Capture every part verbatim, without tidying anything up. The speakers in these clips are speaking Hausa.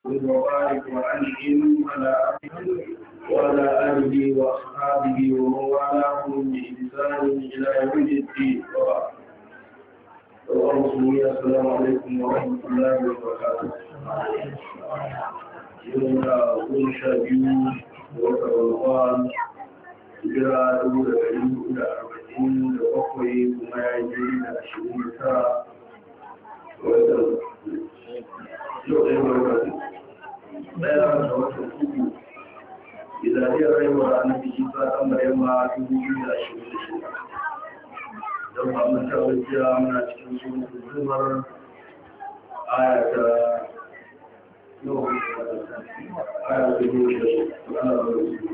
وبارك وأنعم على عبده وعلى آله وأصحابه ومن والاهم بإحسان إلى يوم الدين وبعد. السلام عليكم ورحمة الله وبركاته. يوم أقول شابيو وكرمان جرى دولة اليوم إلى أربعين وأخوي وما يجري إلى عشرين ساعة ويوم أقول ɗaya da watan uku idan ya rayuwa na biki ba kamar yamma dubu biyu da ashirin da shida don ba mun tabbaciya muna cikin sunan zumar aya ta yau aya ta yau da ana rubutu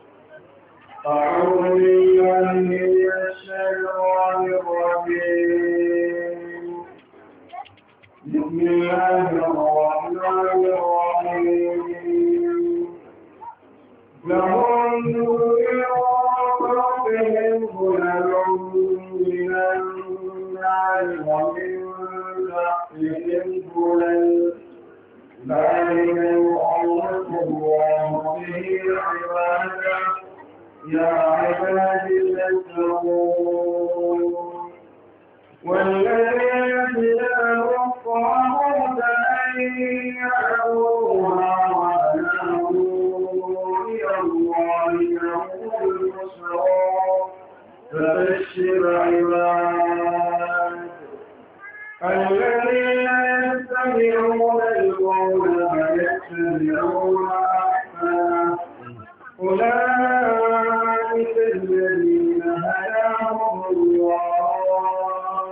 أعوذ بالله من الشيطان الرجيم بسم الله الرحمن الرحيم لهم من فوقهم ظلل من النار ومن تحتهم ظلل ذلك يخوف الله به عباده يا عباد تتقون والذين اجتنبوا الطاغوت أن يعبدوها وأنابوا إلى الله لهم البشرى فبشر عباد الذين يتبعون القول فيتبعون أحسنه أولئك الذين هداهم الله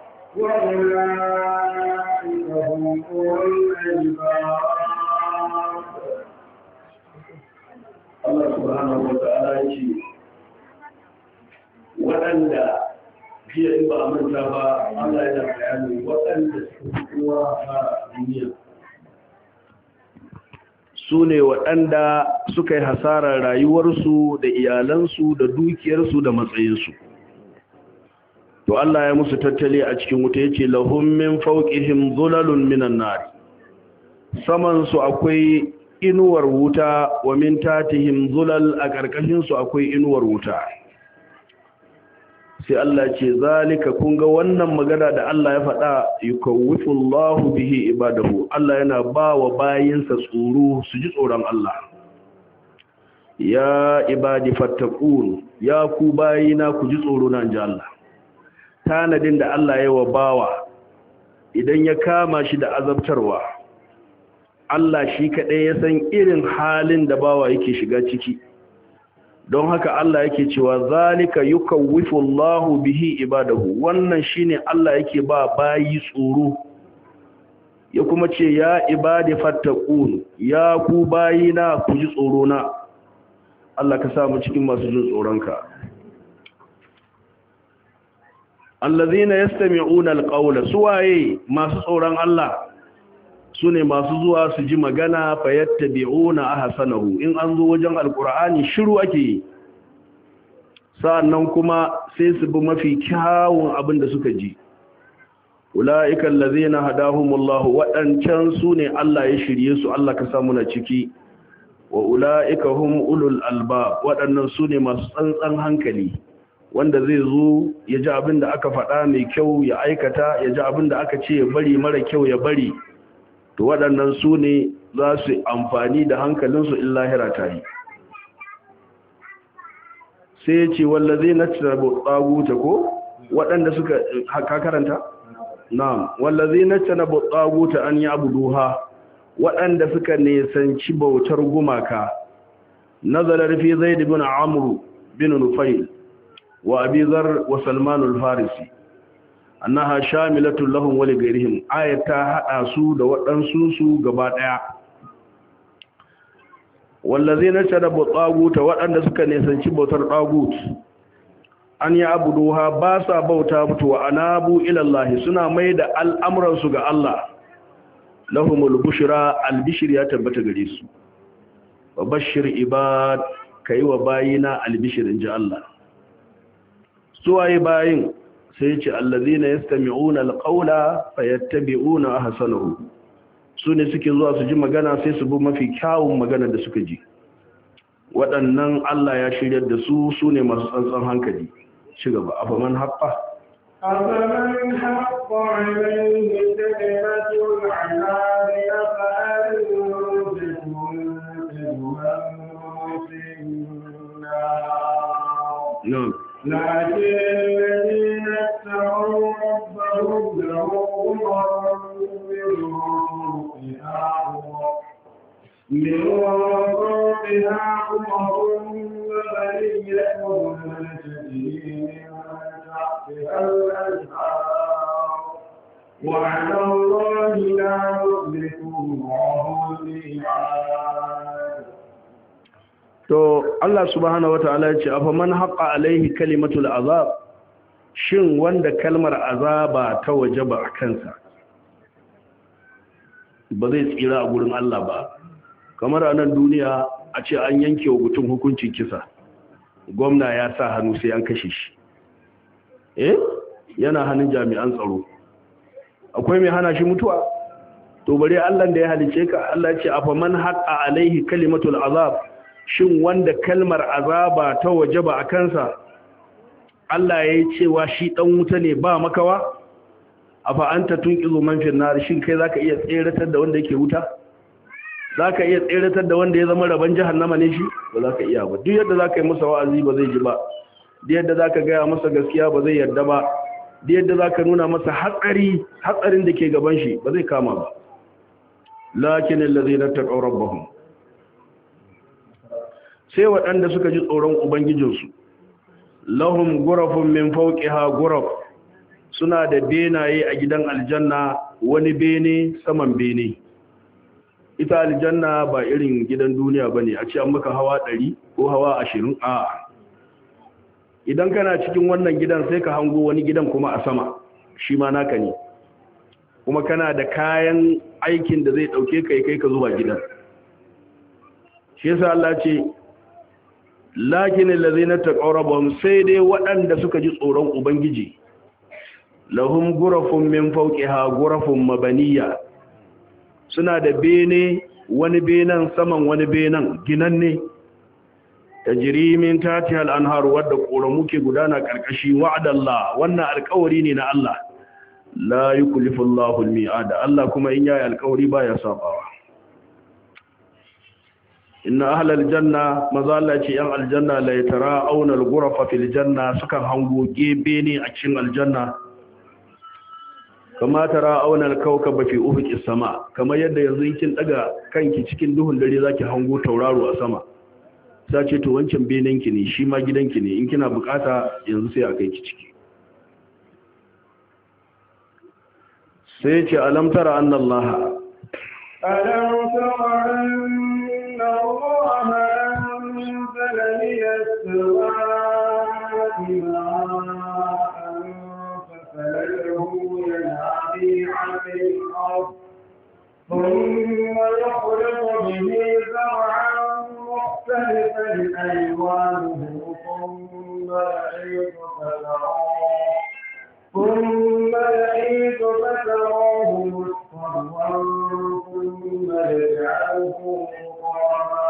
وأولئك هم أولو الألباب. الله سبحانه وتعالى يقول waɗanda jiya in ba a manta ba Allah yana bayani waɗanda suka kowa a duniya su ne waɗanda suka yi hasarar rayuwarsu da iyalansu da dukiyarsu da matsayinsu. To Allah ya musu tattali a cikin wuta yace lahum min fawqihim dhulalun minan nar. Saman su akwai inuwar wuta wa min tatihim dhulal, a karkashin su akwai inuwar wuta. Sai Allah ce zalika, kun ga wannan magana da Allah ya faɗa, yukawwifullahu bihi ibadahu. Allah yana ba wa bayinsa tsoro su ji tsoron Allah. Ya ibadi fattaqun, ya ku bayina ku ji tsoro na inji Allah. Tanadin da Allah ya wa bawa idan ya kama shi da azabtarwa, Allah shi kaɗai ya san irin halin da bawa yake shiga ciki. Don haka Allah yake cewa zalika yukawwifullahu bihi ibadahu, wannan shine Allah yake ba bayi tsoro. Ya kuma ce ya ibadi fattaqun, ya ku bayina ku ji tsoro na. Allah ka sa mu cikin masu jin tsoronka. Allazina yastami'una alqawla, suwaye masu tsoron Allah sune masu zuwa su ji magana fayattabi'una ahsanahu. In an zo wajen alqur'ani shiru ake yi, sa'annan kuma sai su bi mafi kyawun abin da suka ji. Ulaika allazina hadahumullahu, wadancan sune Allah ya shirye su, Allah ka samu na ciki. Wa ulaika hum ulul albab, wadannan sune masu tsantsan hankali, wanda zai zo ya ji abin da aka faɗa mai kyau ya aikata, ya ji abin da aka ce ya bari mara kyau ya bari. To waɗannan su ne za su amfani da hankalinsu in lahira ta yi. Sai ya ce wallazi na tsaguta ko waɗanda suka haka karanta? Na'am, wallazi na tsaguta an yi abuduha, waɗanda suka nesanci bautar gumaka. Nazarar fi Zaid bin Amr bin Nufail wa Abi Dharr wa Salman al-Farisi annaha shamilatun lahum wa lighayrihim, ayata hada su da waɗansu su gaba daya. Wallazina tadabu taguta, waɗanda suka nesanci bautar tagut, an ya abuduha, ba sa bauta mutu wa anabu ila Allah, suna mai da al'amuran su ga Allah. Lahumul bushra, albishir ya tabbata gare su. Wa bashir ibad, kai wa bayina albishir inji Allah. Suwaye bayin sai ce allazina yastami'una alqawla fayattabi'una ahsanahu, su ne suke zuwa su ji magana sai su bi mafi kyawun magana da suka ji. Waɗannan Allah ya shiryar da su su ne masu tsantsan hankali. Ci gaba, afaman haƙƙa أفمن حق عليه كلمة العذاب أفأنتم في النار نعم لكن الذين اتقوا ربهم لهم غرف من فوقها قمر وبرية تجري من تحتها الأنهار وعلى الله لا يخلف الله الميعاد. to Allah subhanahu wataala ya ce afa man haqqa alaihi kalimatul azab, shin wanda kalmar azaba ta wajaba a kansa ba zai tsira a gurin Allah ba. Kamar a nan duniya a ce an yanke wa mutum hukuncin kisa, gwamna ya sa hannu sai an kashe shi, eh yana hannun jami'an tsaro, akwai mai hana shi mutuwa? To bare Allah da ya halice ka, Allah ya ce afa man haqqa alaihi kalimatul azab, shin wanda kalmar azaba ta wajaba a kansa Allah ya yi cewa shi dan wuta ne ba makawa, afa anta tunqizu man fi nar, shin kai zaka iya tseratar da wanda yake wuta? Zaka iya tseratar da wanda ya zama raban jahannama ne shi? Ba zaka iya ba. Duk yadda zaka yi masa wa'azi ba zai ji ba, duk yadda zaka gaya masa gaskiya ba zai yarda ba, duk yadda zaka nuna masa hatsari hatsarin da ke gaban shi ba zai kama ba. Lakin allazina taqaw rabbahum, sai waɗanda suka ji tsoron ubangijinsu, lahum gurafun min fawqiha guraf, suna da benaye a gidan aljanna, wani bene saman bene. Ita aljanna ba irin gidan duniya bane a ce an maka hawa ɗari ko hawa ashirin. a idan kana cikin wannan gidan sai ka hango wani gidan kuma a sama, shi ma naka ne, kuma kana da kayan aikin da zai ɗauke kai kai ka zuwa gidan. Shi yasa Allah ce lakin allazina taqaw rabbahum, sai dai waɗanda suka ji tsoron ubangiji, lahum gurafun min fawqiha gurafun mabaniya, suna da bene, wani benen saman wani benen ginanne, tajri min tahtiha al-anhar, wadda ƙoramu ke gudana karkashi. Wa'adallah, wannan alƙawari ne na Allah, la yukhlifu Allahu al-mi'ad, Allah kuma in yayi alƙawari baya sabawa. Inna ahlal janna, maza Allah ce yan aljanna, la yatara'una al-ghurafa fil janna, sukan hango gebe ne a cikin aljanna, kama tara'una al-kawkaba fi ufuqis sama, kamar yadda yanzu kin daga kanki cikin duhun dare zaki hango tauraro a sama, sace to wancan benenki ne, shi ma gidanki ne, in kina bukata yanzu sai a kai ki ciki. Sai ce alam tara anna Allah ألم تر أن الله أنزل من السماء ماء فسلكه ينابيع في الأرض ثم يخرج به زرعا مختلفا ألوانه ثم يعيد فتراه ثم يعيد فتراه مصفرا ثم يجعله رطبا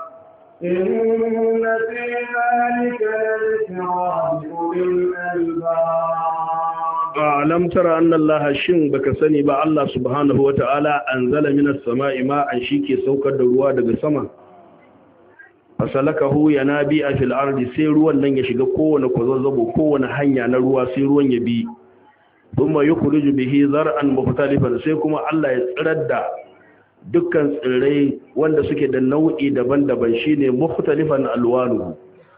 إن في ذلك لذكرى لأولي الألباب. ألم تر أن الله شن بك سني با الله سبحانه وتعالى أنزل من السماء ماء شيكي سوكر دروا daga sama, fasalakahu yanabi fil ardi, sai ruwan nan ya shiga kowane kwazazzabo, kowane hanya na ruwa sai ruwan ya bi. Thumma yukhriju bihi zar'an mukhtalifan, sai kuma Allah ya tsirar da dukkan tsirrai wanda suke da nau'i daban-daban, shine mukhtalifan alwanuhu.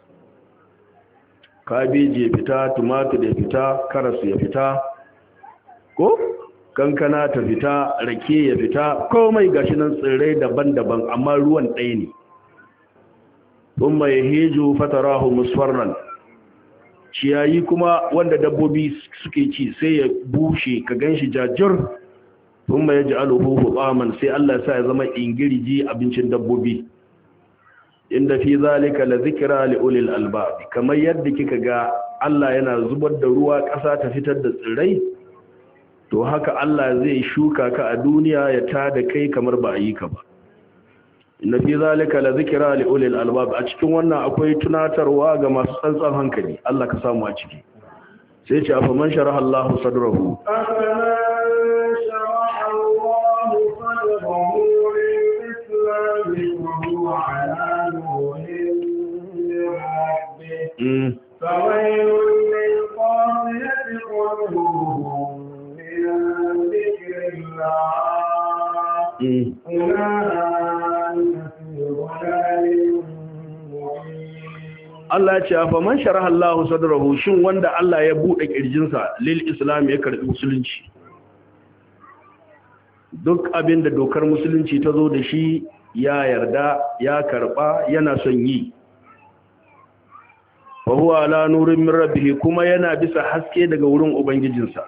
Kabeji ya fita, tumatur ya fita, karas ya fita, ko kankana ta fita, rake ya fita, komai gashi nan tsirrai daban-daban, amma ruwan ɗaya ne. Thumma yahiju fatarahu musfarran, ciyayi kuma wanda dabbobi suke ci sai ya bushe ka ganshi jajir. Thumma yaj'aluhu hutaman, sai Allah ya sa ya zama ingiriji abincin dabbobi. Inda fi zalika la zikra li ulil albab, kamar yadda kika ga Allah yana zubar da ruwa ƙasa ta fitar da tsirrai, to haka Allah zai shuka ka a duniya ya tada kai kamar ba a yi ka ba. Inna fi zalika la zikra li ulil albab, a cikin wannan akwai tunatarwa ga masu tsantsan hankali. Allah ka samu a ciki. Sai ce afa man sharaha Allahu sadrahu, فويل للقاسية قلوبهم من ذكر الله أولئك في ضلال مبين. Allah ya ce afa man sharaha Allahu sadrahu, shin wanda Allah ya bude kirjinsa lil islam ya karbi musulunci, duk abin da dokar musulunci ta zo da shi ya yarda ya karba yana son yi, wa huwa ala nurin min rabbih, kuma yana bisa haske daga wurin ubangijinsa,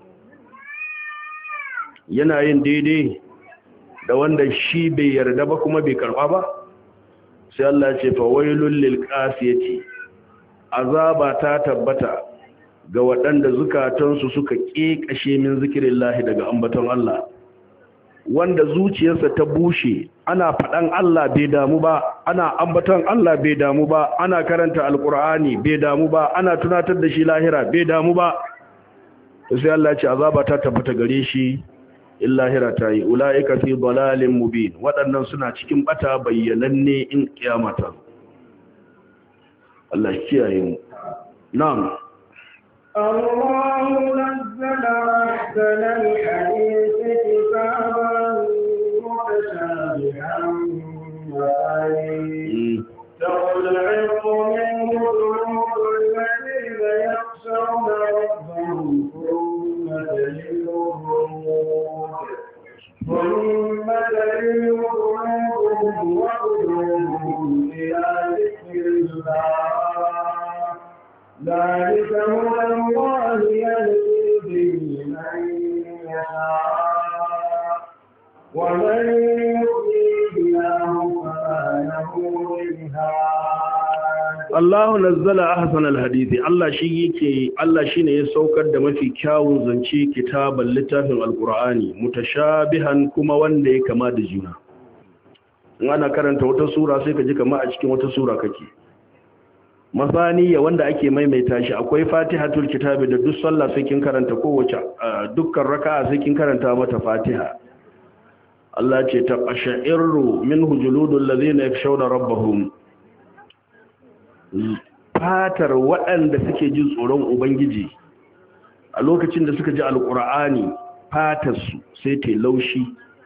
yana yin daidai da wanda shi bai yarda ba kuma bai karba ba. Sai Allah ya ce fa wailul lil qasiyati, azaba ta tabbata ga waɗanda zukatansu suka kekashe min zikrillahi daga ambaton Allah, wanda zuciyarsa ta bushe, ana faɗan Allah bai damu ba, ana ambaton Allah bai damu ba, ana karanta alkur'ani bai damu ba, ana tunatar da shi lahira bai damu ba. To sai Allah ya ce azaba ta tabbata gare shi in lahira ta yi. Ulaika fi dalalin mubin, waɗannan suna cikin bata bayyananne in kiyama ta. Allah ya kiyaye mu. Na'am. الله نزل أحسن الحديث كتابا متشابها مثاني تقشعر منه جلود الذين يخشون ربهم ثم تلين جلودهم ثم تلين جلودهم وقلوبهم إلى ذكر الله ذلك هو الله يهدي به من يشاء ومن يضلل الله فما له من هاد. Allah nazzala ahsanal hadisi, Allah shi yake Allah shine ya saukar da mafi kyawun zance kitaban littafin alqur'ani mutashabihan, kuma wanda ya kama da juna. In ana karanta wata sura sai ka ji kama a cikin wata sura kake. Masaniya wanda ake maimaita shi, akwai fatihatul kitabi da duk sallah sai kin karanta kowace dukkan raka'a sai kin karanta mata fatiha. Allah ce taqashairu minhu juludul ladina yakshawna rabbahum, fatar waɗanda suke jin tsoron ubangiji a lokacin da suka ji alqur'ani fatar su sai ta laushi.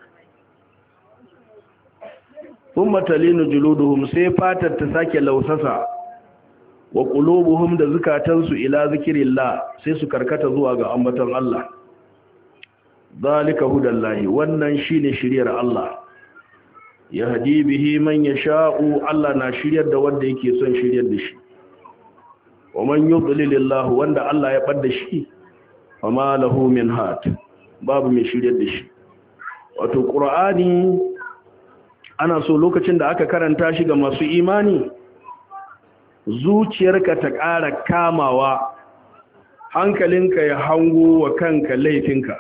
Thumma talinu juluduhum, sai fatar ta sake lausasa, wa qulubuhum, da zukatansu ila zikrillah sai su karkata zuwa ga ambaton Allah. Zalika hudallahi, wannan shine shiriyar Allah, yahdi bihi man yasha'u, Allah na shiryar da wanda yake son shiryar da shi. Wa man yudlilillahu, wanda Allah ya bar da shi, fama lahu min had, babu mai shiryar da shi. Wato Qur'ani ana so lokacin da aka karanta shi ga masu imani, zuciyarka ta ƙara kamawa, hankalinka ya hango wa kanka laifinka,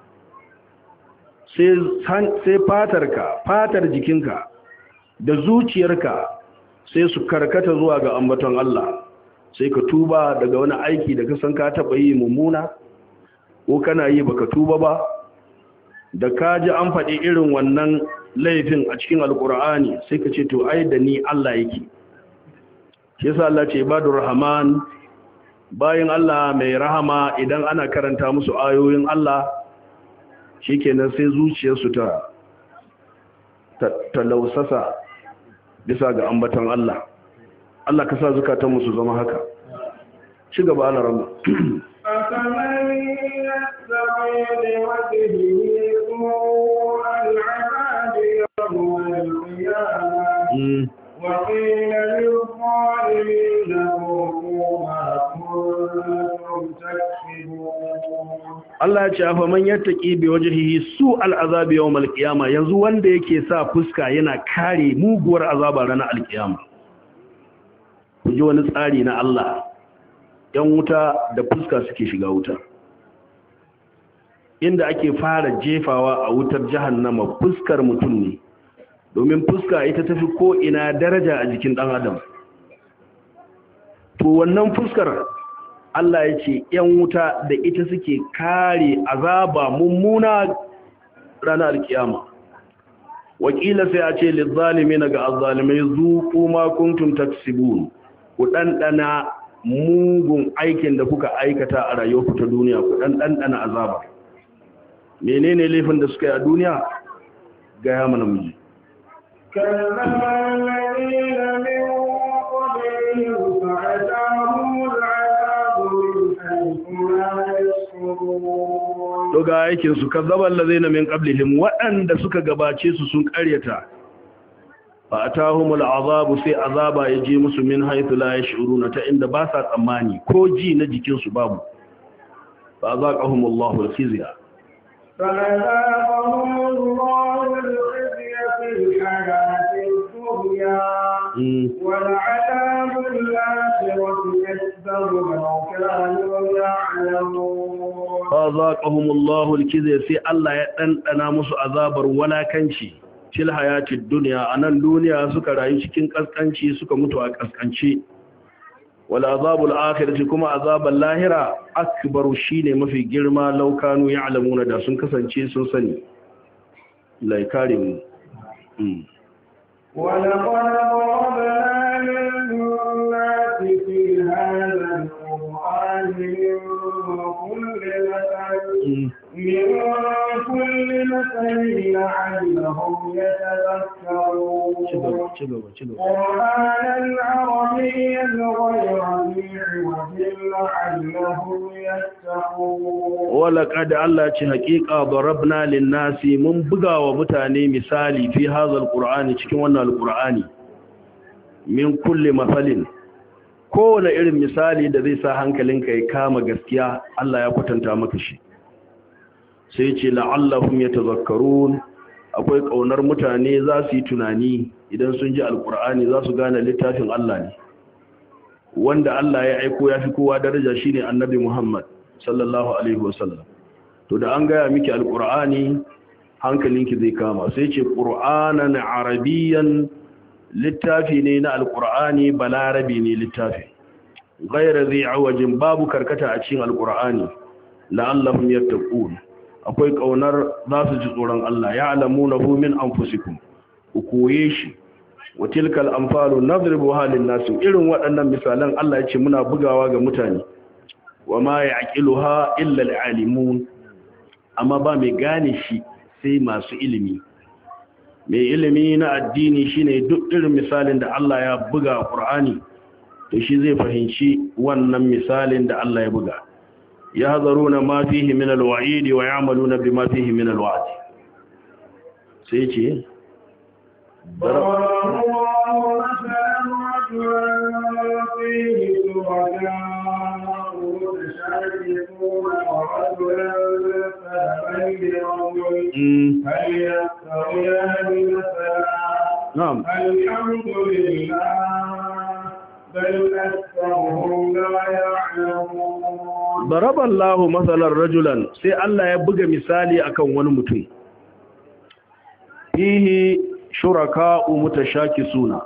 sai fatarka, fatar jikinka da zuciyarka sai su karkata zuwa ga ambaton Allah, sai ka tuba daga wani aiki da ka san ka taɓa yi mummuna ko kana yi baka tuba ba, da ka ji an faɗi irin wannan laifin a cikin alkur'ani sai ka ce to ai da ni Allah yake. Shi yasa Allah ce ibadur rahman, bayin Allah mai rahama, idan ana karanta musu ayoyin Allah shikenan sai zuciyarsu ta ta lausasa bisa ga ambaton Allah. Allah ka sa zukatan mu su zama haka. Ci gaba Allah rahma. أفمن يستقي بوجهه سوء العذاب يوم القيامة وقيل للظالمين ذوقوا ما كنتم تكسبون. Allah ya ce afa man yattaqi bi wajhihi su al'azab yawm al-qiyama, yanzu wanda yake sa fuska yana kare muguwar azaba ranar al-qiyama. Ku ji wani tsari na Allah, yan wuta da fuska suke shiga wuta. inda ake fara jefawa a wutar jahannama fuskar mutum ne, domin fuska ita tafi ko ina daraja a jikin dan adam. To wannan fuskar Allah ya ce ‘yan wuta da ita suke kare azaba mummuna ranar alkiyama. Wakila sai a ce lizzalimi na ga azzalimai zuku ma kuntum taksibun, ku ɗanɗana mugun aikin da kuka aikata a rayuwarku ta duniya, ku ɗanɗana azaba. Menene laifin da suka yi a duniya? Gaya mana miji. To ga aikin su kazzaban lazina min qablihim, waɗanda suka gabace su sun ƙaryata. Fa atahumul azabu, sai azaba ya je musu min haythu la yash'uruna, ta inda ba sa tsammani ko ji na jikin su babu. Fa azaqahumullahu al-khizya. Fa azaqahumullahu al-khizya fil hayatid dunya wal 'adabul akhirati akbaru law kanu ya'lamun. Fazaqahum Allahu al-kizya, sai Allah ya dandana musu azabar walakanci fil hayatid dunya, anan duniya suka rayu cikin kaskanci suka mutu a kaskanci. Wal azabul akhirati, kuma azabul lahira akbaru, shine mafi girma, law kanu ya'lamuna, da sun kasance sun sani. Allah ya kare mu. wa laqad darabna lin-nasi fi hadha من كل مثل لعلهم يتذكرون قرآنا عربيا غير ذي عوج لعلهم يتقون. ولقد الله حقيقة ضربنا للناس من بغى ومتاني مثالي في هذا القرآن cikin wannan alqur'ani min kulli mathalin, kowane irin misali da zai sa hankalinka ya kama gaskiya Allah ya kwatanta maka shi. Sai ce la'allahum yatazakkarun, akwai kaunar mutane za su yi tunani idan sun ji alkur'ani, za su gane littafin Allah ne. Wanda Allah ya aiko ya fi kowa daraja shine annabi Muhammad sallallahu alaihi wasallam. To da an gaya miki alkur'ani hankalinki zai kama. Sai ce qur'anan arabiyyan, littafi ne na alkur'ani, balarabi ne littafi. Ghayra zai awajin, babu karkata a cikin alkur'ani. La'allahum yattaqun, akwai kaunar za su ji tsoron Allah. Ya'lamunahu min anfusikum, ku koye shi. Wa tilkal amfalu nadribuha lin-nas, irin waɗannan misalan Allah ya ce muna bugawa ga mutane. Wa ma ya'qiluha illa al-alimun, amma ba mai gane shi sai masu ilimi. Mai ilimi na addini shine duk irin misalin da Allah ya buga a Qur'ani, to shi zai fahimci wannan misalin da Allah ya buga. Yahzaruna ma fihi min al-wa'id wa ya'maluna bima fihi min al-wa'd. Sai ce نعم الحمد لله بل أكثرهم لا يعلمون. ضرب الله مثلا رجلا، sai Allah ya buga misali akan wani mutum. Fihi shuraka'u mutashakisuna,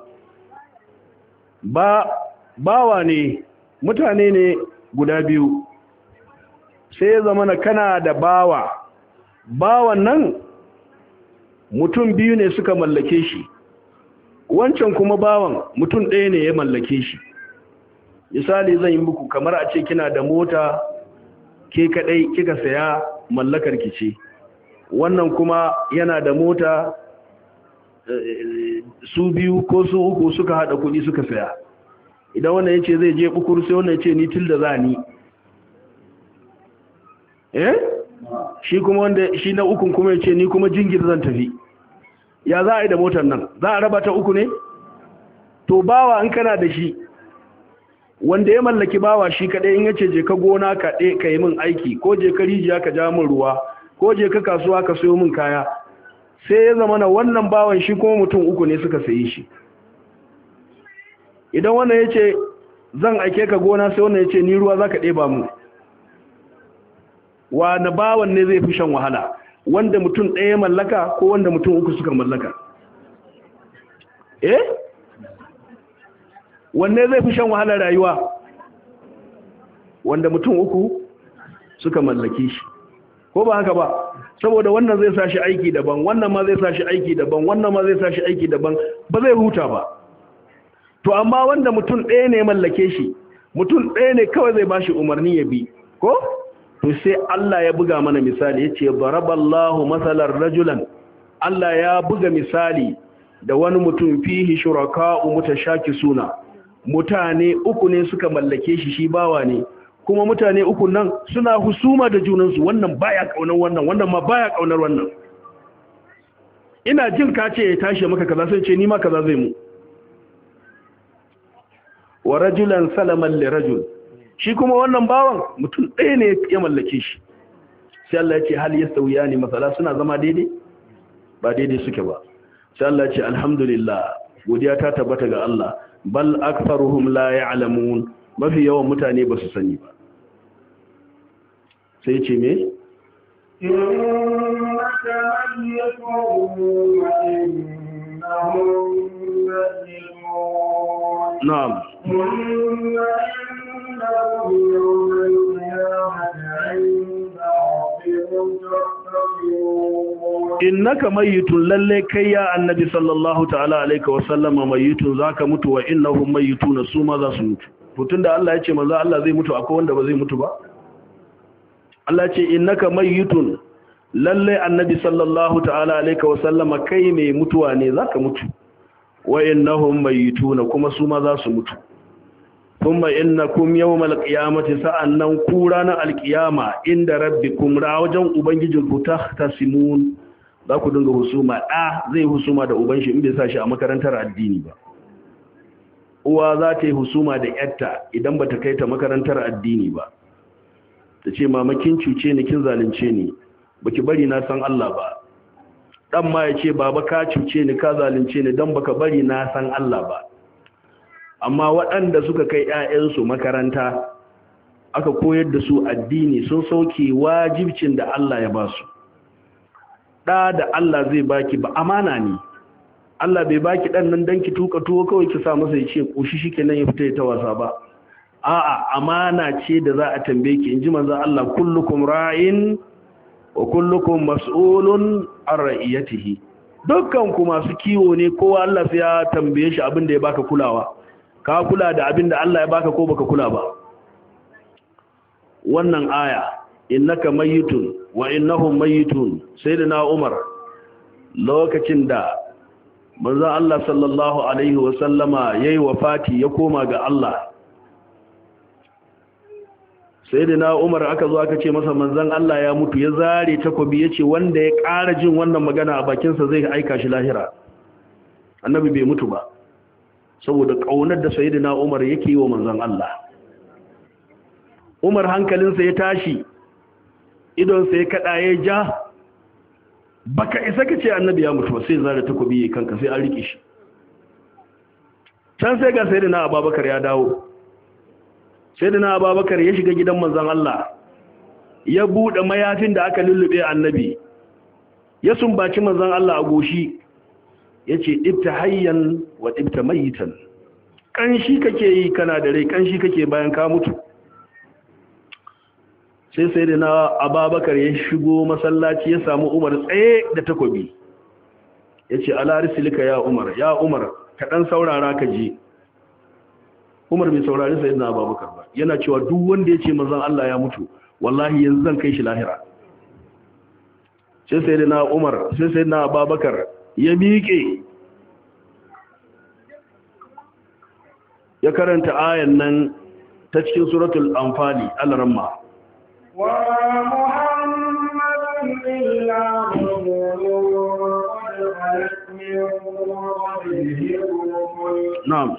ba bawa ne, mutane ne guda biyu. Sai ya zama kana da bawa, bawan nan mutum biyu ne suka mallake shi, wancan kuma bawan mutum ɗaya ne ya mallake shi. Misali zan yi muku, kamar a ce kina da mota ke kadai kika saya, mallakar ki ce. Wannan kuma yana da mota su biyu ko su uku suka hada kuɗi suka saya. Idan wannan yace zai je bukur, sai wannan yace ni tilda zani. Eh? Shi kuma wanda shi na ukun kuma yace ni kuma jingir zan tafi. Ya za a yi da motar nan? Za a raba ta uku ne? To bawa in kana da shi, wanda ya mallaki bawa shi kadai, in yace je ka gona ka ɗe ka yi min aiki, ko je ka rijiya ka ja min ruwa, ko je ka kasuwa ka sayo min kaya, sai ya zama na wannan bawan shi kuma mutum uku ne suka sayi shi. Idan wannan yace zan aike ka gona, sai wannan yace ni ruwa zaka ɗeba mu. wa na bawan ne zai fi shan wahala, wanda mutum ɗaya mallaka ko wanda mutum uku suka mallaka? eh wanne zai fi shan wahala rayuwa? Wanda mutum uku suka mallake shi, ko ba haka ba? Saboda wannan zai sa shi aiki daban, wannan ma zai sa shi aiki daban, wannan ma zai sa shi aiki daban, ba zai huta ba. To amma wanda mutum ɗaya ne mallake shi, mutum ɗaya ne kawai zai bashi umarni ya bi, ko? To sai Allah ya buga mana misali, yace baraballahu masalan rajulan, Allah ya buga misali da wani mutum fihi shuraka'u mutashakisuna, mutane uku ne suka mallake shi, shi bawa ne, kuma mutane uku nan suna husuma da junansu, wannan baya kaunar wannan, wannan ma baya kaunar wannan. Ina jin ka ce ya tashi maka kaza, sai ce ni ma kaza zai mu. Wa rajulan salaman li rajul, shi kuma wannan bawan mutum ɗaya ne ya mallake shi. Sai Allah ya ce hal yastawiyani masala, suna zama daidai? Ba daidai suke ba. Sai Allah ya ce alhamdulillah, godiya ta tabbata ga Allah, bal aktharuhum la ya'lamun, mafi yawan mutane ba su sani ba. Sai ce me? Na'am. Innaka mayyitun, lalle kai ya annabi sallallahu ta'ala alaihi wa sallama mayyitun, zaka mutu, wa innahum mayyituna, su ma za su mutu. To tunda Allah ya ce manzo Allah zai mutu, akwai wanda ba zai mutu ba? Allah ce innaka mayyitun, lalle annabi sallallahu ta'ala alaihi wa sallama kai mai mutuwa ne, zaka mutu, wa innahum mayyituna, kuma su ma za su mutu. Thumma innakum yawmal qiyamati, sa'annan ku ranar alqiyama inda rabbikum, ra wajen ubangijinku, tahtasimun, za ku dinga husuma. Da zai husuma da uban shi in bai sa shi a makarantar addini ba, uwa za ta yi husuma da yarta idan bata kai ta makarantar addini ba, ta ce mama kin cuce ni, kin zalunce ni, baki bari na san Allah ba. Dan ma ya ce baba ka cuce ni, ka zalunce ni, dan baka bari na san Allah ba. Amma waɗanda suka kai ƴaƴansu makaranta aka koyar da su addini, sun sauke wajibcin da Allah ya ba su. Da da Allah zai baki ba amana ne. Allah bai baki dan nan dan ki tuka tuwo kawai ki sa masa ya ce koshi shikenan ya fita ya ta wasa ba. A'a, amana ce da za a tambaye ki, inji manzo Allah, kullukum ra'in wa kullukum mas'ulun an ra'iyatihi. Dukkan ku masu kiwo ne, kowa Allah sai ya tambaye shi abin da ya baka kulawa. Ka kula da abin da Allah ya baka ko baka kula ba? Wannan aya, innaka mayyitun wa innahum mayyitun, sayyidina Umar lokacin da manzo Allah sallallahu alaihi wa sallama yayi wafati ya koma ga Allah, sayyidina Umar aka zo aka ce masa manzon Allah ya mutu, ya zare takobi yace wanda ya ƙara jin wannan magana a bakin sa zai aika shi lahira. Annabi bai mutu ba saboda kaunar da sayyidina Umar yake yi wa manzon Allah. Umar hankalinsa ya tashi, idon sa ya kada ya ja, baka isa ka ce annabi ya mutu ba, sai zare takobi yayin kanka sai an rike shi. Can sai ga sayyidina Abubakar ya dawo. Sayyidina Abubakar ya shiga gidan manzon Allah, ya bude mayafin da aka lullube annabi, ya sumbaci manzon Allah a goshi, yace ibta hayyan wa ibta mayitan, kanshi kake yi kana da rai, kanshi kake bayan ka mutu. Sai sayyidina Abubakar ya shigo masallaci ya samu Umar tsaye da takobi, yace ala rislika ya Umar, ya Umar ka dan saurara ka je. Umar bai saurari sayyidina Abubakar ba, yana cewa duk wanda yace manzon Allah ya mutu wallahi yanzu zan kai shi lahira. Sai sayyidina Umar, sai sayyidina Abubakar ya miƙe ya karanta ayan nan ta cikin suratul Anfali, al-Ramma. Wa Muhammadun illa rasulun qad khalat min qablihi rusul. Na'am.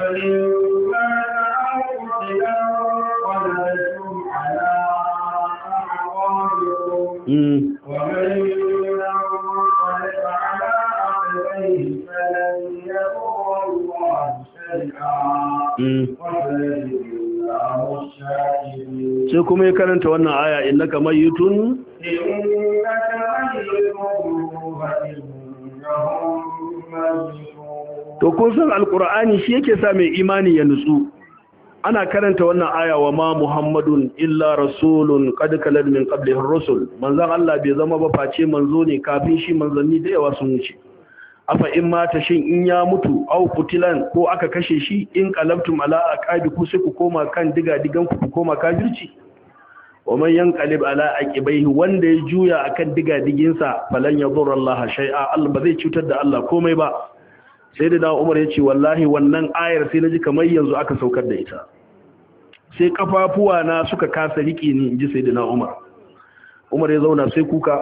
Mm. sai kuma ya karanta wannan aya innaka mayyitun to kun san alqur'ani shi yake sa mai imani ya nutsu. Ana karanta wannan aya wa ma muhammadun illa rasulun qad kalad min qablihi ar-rusul, manzon Allah bai zama ba face manzo ne kafin shi manzanni da yawa sun wuce. Afa in mata shin in ya mutu au kutilan ko aka kashe shi in qalabtum ala aqabikum sai ku koma kan diga digan ku koma kafirci. wa man yanqalib ala aqibaihi wanda ya juya akan diga digin sa falan yadurra Allah shay'a, Allah ba zai cutar da Allah komai ba. Sai da Umar ya ce wallahi wannan ayar sai naji kamar yanzu aka saukar da ita, sai kafafuwa na suka kasa riƙe ni, inji sai da Umar. Umar ya zauna sai kuka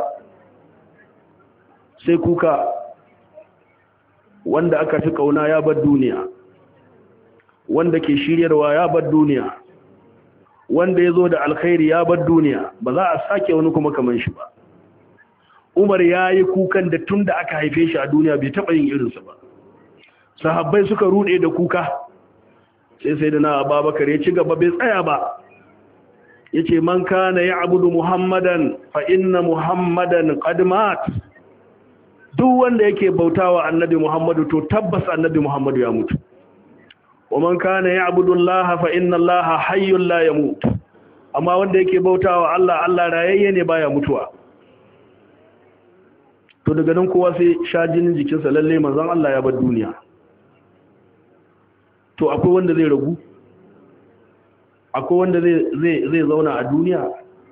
sai kuka wanda aka fi kauna ya bar duniya, wanda ke shiryarwa ya bar duniya, wanda ya zo da alkhairi ya bar duniya, ba za a sake wani kuma kaman shi ba. Umar ya yi kukan da tun da aka haife shi a duniya bai taɓa yin irinsa ba. Sahabbai suka rude da kuka, sai sai da na Abubakar ya ci gaba bai tsaya ba, ya ce man kana ya abudu Muhammadan fa inna Muhammadan qad mat. Duk wanda yake bautawa annabi Muhammadu to tabbas annabi Muhammadu ya mutu. wa man kana ya'budu Allah fa inna Allah hayyun la yamut. Amma wanda yake bautawa Allah, Allah rayayye ne baya mutuwa. To daga nan kowa sai sha jinin jikinsa lalle manzon Allah ya bar duniya. To akwai wanda zai ragu? Akwai wanda zai zai zai zauna a duniya?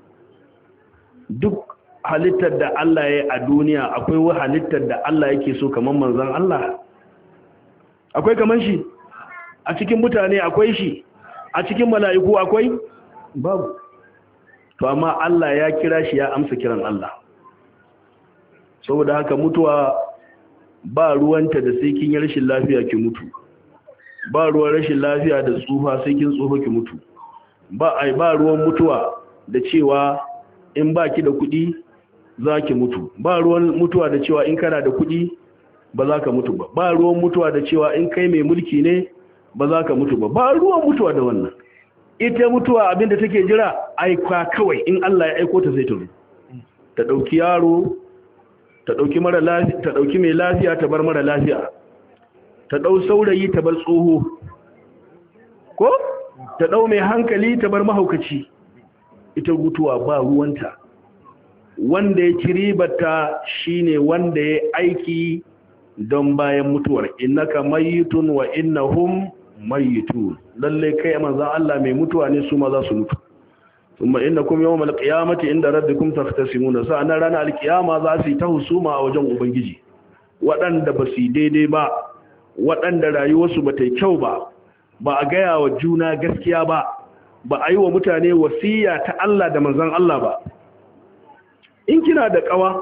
Duk halittar da Allah ya yi a duniya akwai wa halittar da Allah yake so kamar manzon Allah? Akwai kaman shi? A cikin mutane akwai shi? A cikin mala'iku akwai? Babu. To amma Allah ya kira shi ya amsa kiran Allah. Saboda haka mutuwa ba ruwanta da sai kin yi rashin lafiya ki mutu, ba ruwan rashin lafiya da tsufa sai kin tsufa ki mutu, ba ai ba ruwan mutuwa da cewa in baki da kuɗi za ki mutu, ba ruwan mutuwa da cewa in kana da kuɗi ba za ka mutu ba, ba ruwan mutuwa da cewa in kai mai mulki ne ba za ka mutu ba, ba ruwan mutuwa da wannan. Ita mutuwa abinda take jira aika kawai, in Allah ya aiko ta sai ta zo ta ɗauki yaro, ta ɗauki mara lafiya, ta ɗauki mai lafiya ta bar mara lafiya, ta ɗau saurayi ta bar tsoho, ko ta ɗau mai hankali ta bar mahaukaci. Ita mutuwa ba ruwanta. Wanda ya ci ribarta shine wanda ya aiki don bayan mutuwar. Innaka mayyitun wa innahum mayyitun. Lalle kai manzon Allah mai mutuwa ne, su ma za su mutu. Thumma innakum yawmal qiyamati inda rabbikum takhtasimuna. Sa'an ranar alkiyama za su yi ta husuma a wajen ubangiji. Waɗanda ba su daidai ba, waɗanda rayuwarsu ba ta yi kyau ba, ba a gaya wa juna gaskiya ba, ba a yi wa mutane wasiya ta Allah da manzon Allah ba. In kina da ƙawa,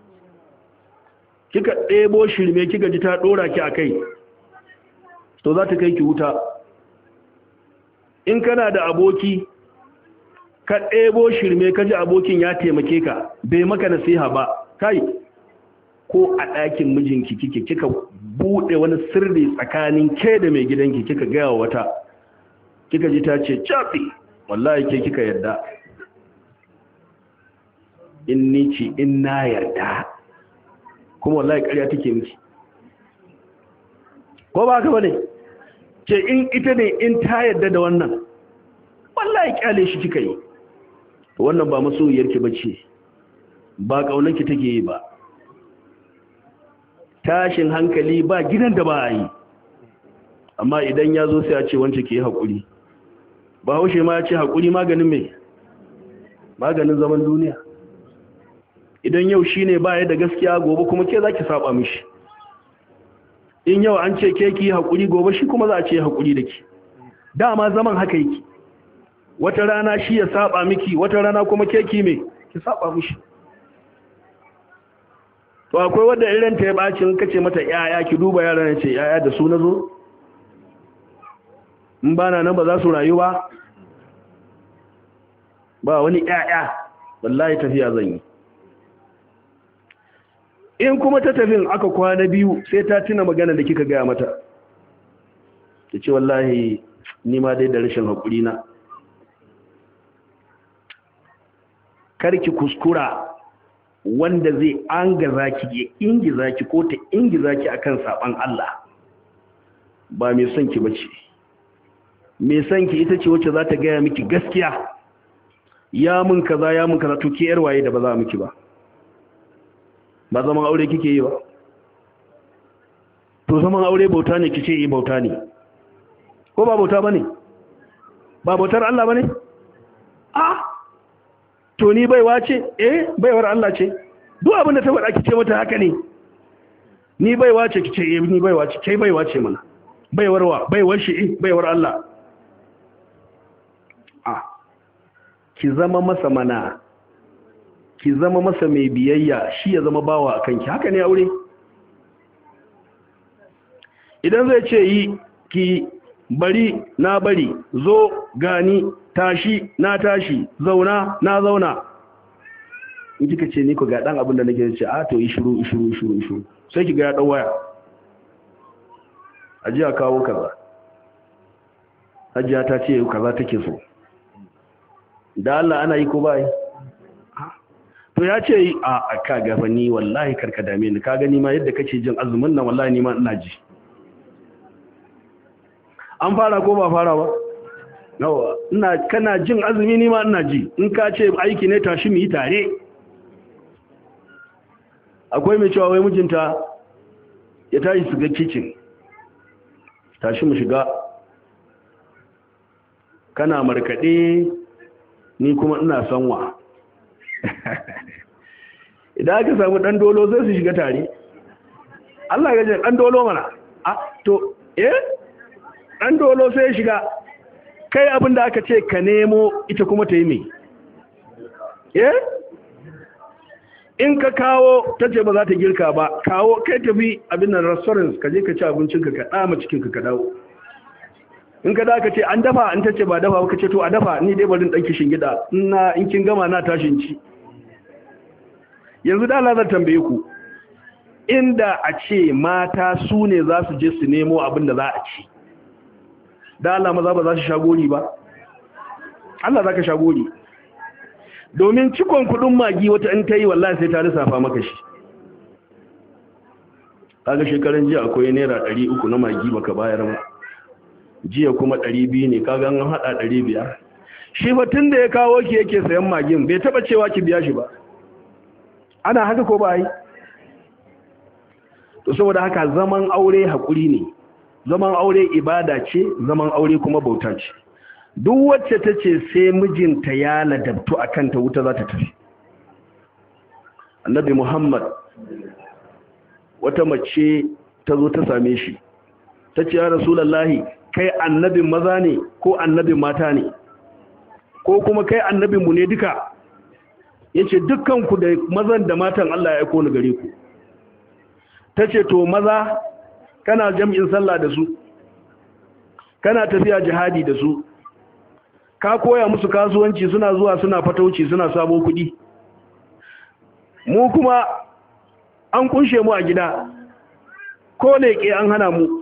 kika ɗebo shirme kika ji ta ɗora ki a kai, to za ta kai ki wuta. In kana da aboki, ka ɗebo shirme ka ji abokin ya taimake ka, bai maka nasiha ba, kai ko a ɗakin mijinki kike kika buɗe wani sirri tsakanin ke da mai gidanki kika gaya wa wata, kika ji ta ce cafi, wallahi ke kika yarda. In ni ce in na yarda, kuma wallahi ƙarya take miki, ko ba ka bane? Ce in ita ne in ta yarda da wannan, wallahi kyale shi kika yi. Wannan ba masoyiyarki bace, ba kaunarki take yi ba. Tashin hankali ba gidan da ba a yi, amma idan ya zo sai a ce wance ke yi haƙuri. Ba haushe ma ya ce haƙuri maganin mai? Maganin zaman duniya. Idan yau shi ne ba ya da gaskiya, gobe kuma ke za ki saba mishi. In yau an ce ke ki yi haƙuri, gobe shi kuma za a ce haƙuri da ki. Dama zaman haka yake. Wata rana shi ya saba miki, wata rana kuma ke ki mai ki saba mishi. To akwai wadda irin ta ya bacin kace mata yaya, ki duba yaran ce yaya da su nazo, in bana nan ba za su rayu ba, ba wani yaya, wallahi tafiya zan yi. In kuma ta tafin aka kwana biyu sai ta tuna magana da kika gaya mata, ta ce wallahi ni ma dai da rashin haƙuri na, karki kuskura wanda zai angaza ki ya ingiza ki ko ta ingiza ki akan saban Allah ba mai son ki bace mai son ki ita ce wacce za ta gaya miki gaskiya ya mun kaza ya mun kaza to ke yar waye da ba za miki ba ba zaman aure kike yi ba to zaman aure bauta ne kice yi bauta ne ko ba bauta bane ba bautar Allah bane a to ni baiwa ce eh baiwar Allah ce duk abin da ta faɗa kice mata haka ne ni baiwa ce kice eh ni baiwa ce kai baiwa ce mana baiwar wa baiwar shi eh baiwar Allah a ki zama masa mana ki zama masa mai biyayya shi ya zama bawa akan ki haka ne aure idan zai ce yi ki bari na bari zo gani tashi na tashi zauna na zauna in kika ce ni ko ga dan abin da nake ce a to yi shiru shiru shiru shiru sai ki ga ya dan waya ajiya kawo kaza ajiya ta ce kaza take so da Allah ana yi ko ba yi to ya ce a ka gaba ni wallahi karka dame ni ka gani ma yadda kake jin azumin nan wallahi ni ma ina ji an fara ko ba fara ba nawa ina kana jin azumi ni ma ina ji in ka ce aiki ne tashi mu yi tare akwai mai cewa wai mijinta ya tashi su ga kitchen tashi mu shiga kana markade ni kuma ina sanwa idan aka samu dan dolo zai su shiga tare Allah ya ji dan dolo mana a to eh dan dolo sai ya shiga kai abin da aka ce ka nemo ita kuma ta yi mai eh in ka kawo ta ce ba za ta girka ba kawo kai tafi abin nan restaurant ka je ka ci abincinka ka dama cikinka ka dawo in ka da ka ce an dafa an ta ce ba dafa ka ce to a dafa ni dai barin dan kishin gida ina in kin gama na tashin ci yanzu da Allah zan tambaye ku inda a ce mata su ne za su je su nemo abin da za a ci da Allah maza ba za su shagori ba Allah za ka shagori domin cikon kudin magi wata in ta yi wallahi sai ta lissafa maka shi kaga shekaran jiya akwai naira ɗari uku na magi baka bayar ba jiya kuma ɗari biyu ne kaga an haɗa ɗari biyar shi fa tun da ya kawo ki yake sayan magin bai taɓa cewa ki biya shi ba ana haka ko ba yi to saboda haka zaman aure haƙuri ne zaman aure ibada ce zaman aure kuma bauta ce duk wacce ta ce sai mijinta ya ladabtu a kanta wuta za ta tafi annabi muhammad wata mace ta zo ta same shi ta ce ya rasulallahi kai annabin maza ne ko annabin mata ne ko kuma kai annabinmu ne duka ya ce dukkanku da mazan da matan Allah ya aiko ni gare ku ta ce to maza kana jam'in sallah da su kana tafiya jihadi da su ka koya musu kasuwanci suna zuwa suna fatauci suna samo kuɗi mu kuma an kunshe mu a gida ko leƙe an hana mu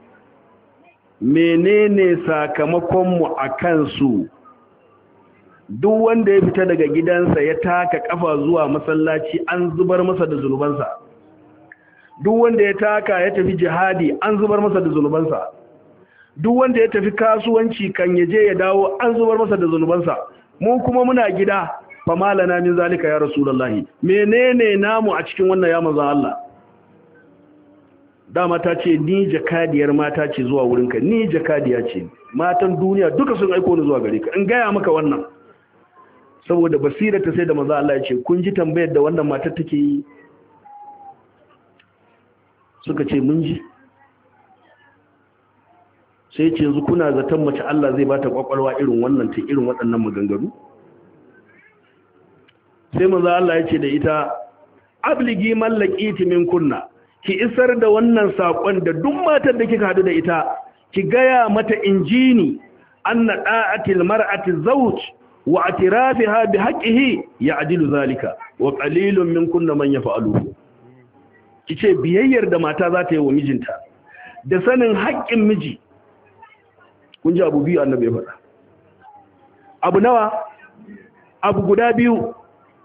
menene sakamakonmu a kansu duk wanda ya fita daga gidansa ya taka kafa zuwa masallaci an zubar masa da zunubansa duk wanda ya taka ya tafi jihadi an zubar masa da zunubansa duk wanda ya tafi kasuwanci kan yaje ya dawo an zubar masa da zunubansa mu kuma muna gida fa malana min zalika ya rasulullahi menene namu a cikin wannan ya manzon Allah dama ta ce ni jakadiyar mata ce zuwa wurinka ni jakadiya ce matan duniya duka sun aiko ni zuwa gare ka in gaya maka wannan saboda basira ta sai da manzon Allah ya ce kun ji tambayar da wannan matar take yi suka ce mun ji sai ce yanzu kuna zaton mace Allah zai bata kwakwalwa irin wannan ta irin waɗannan maganganu sai manzo Allah ya ce da ita abligi mallaqiti min kunna ki isar da wannan sakon da duk matar da kika hadu da ita ki gaya mata injini anna da'atil mar'ati zawj wa atirafiha bihaqqihi ya'dilu zalika wa qalilun min kunna man yaf'aluhu kice biyayyar da mata za ta yi wa mijinta da sanin haƙƙin miji kun ji abu biyu annabi ya faɗa abu nawa abu guda biyu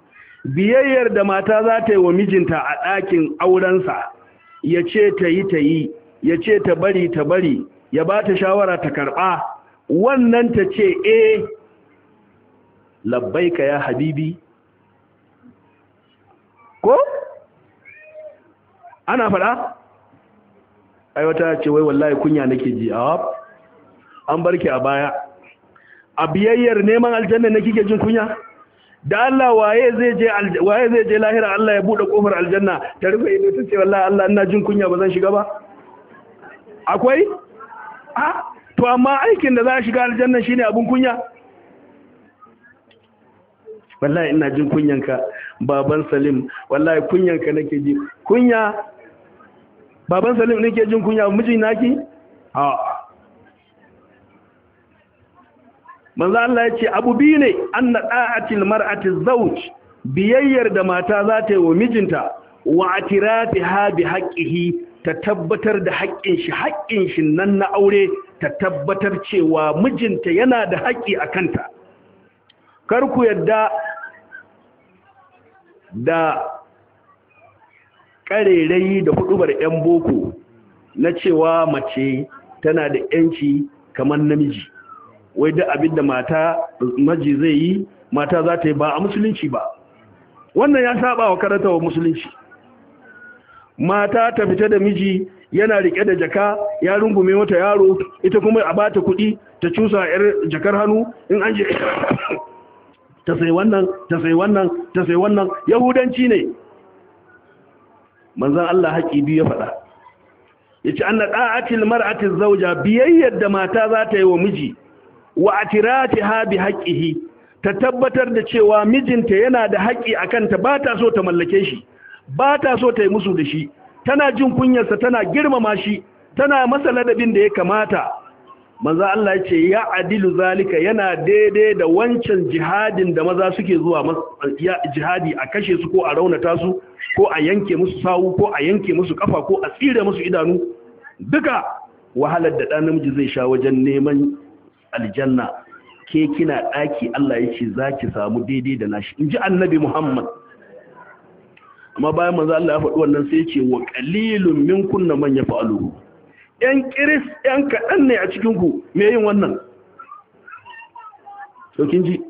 biyayyar da mata za ta yi wa mijinta a ɗakin aurensa, ya ce ta yi ta yi, ya ce ta bari ta bari, ya ba ta shawara ta karɓa, wannan ta ce e labbaika ya habibi, ko? Ana faɗa? Ai wata ce wai wallahi kunya nake ji, a an barki a baya. A biyayyar neman aljanna na kike jin kunya? Da Allah waye zai je waye zai je lahira Allah ya bude kofar aljanna ta rufe ido ta ce wallahi Allah ina jin kunya ba zan shiga ba? Akwai? A to amma aikin da za a shiga aljanna shine abun kunya? Wallahi ina jin kunyanka baban Salim, wallahi kunyanka nake ji. Kunya baban Salim nake jin kunya miji naki? A manzo Allah ya ce abu biyu ne anna da'atil mar'ati zawj biyayyar da mata za ta yi wa mijinta wa atiratiha bi haqqihi ta tabbatar da haƙƙin shi haƙƙin shi nan na aure ta tabbatar cewa mijinta yana da haƙƙi a kanta. Kar ku yadda da ƙarerayi da hudubar 'yan boko na cewa mace tana da 'yanci kamar namiji. Wai da abin da mata maji zai yi mata za ta yi ba a musulunci ba, wannan ya saba wa karanta wa musulunci. Mata ta fita da miji yana rike da jaka ya rungume mata yaro, ita kuma a bata kuɗi ta cusa yar jakar hannu in an je ta sai wannan ta sai wannan ta sai wannan yahudanci ne. Manzon Allah haƙi biyu ya faɗa, yace anna da'atil mar'ati zawja biyayyar da mata za ta yi wa miji wa atiratiha bi haqqihi ta tabbatar da cewa mijinta yana da haƙi akan ta, ba ta so ta mallake shi, ba ta so ta yi musu da shi, tana jin kunyarsa, tana girmama shi, tana masa ladabin da ya kamata. Manzo Allah ya ce ya adilu zalika yana daidai da wancan jihadin da maza suke zuwa ya jihadi a kashe su ko a raunata su ko a yanke musu sawu ko a yanke musu kafa ko a tsire musu idanu, duka wahalar da ɗan namiji zai sha wajen neman aljanna ke kina daki Allah yace zaki samu daidai da nashi inji annabi Muhammad. Amma bayan manzo Allah ya faɗi wannan sai yace wa qalilun minkunna man yaf'aluhu, yan kiris yan kadan ne a cikin ku me yin wannan. to kin ji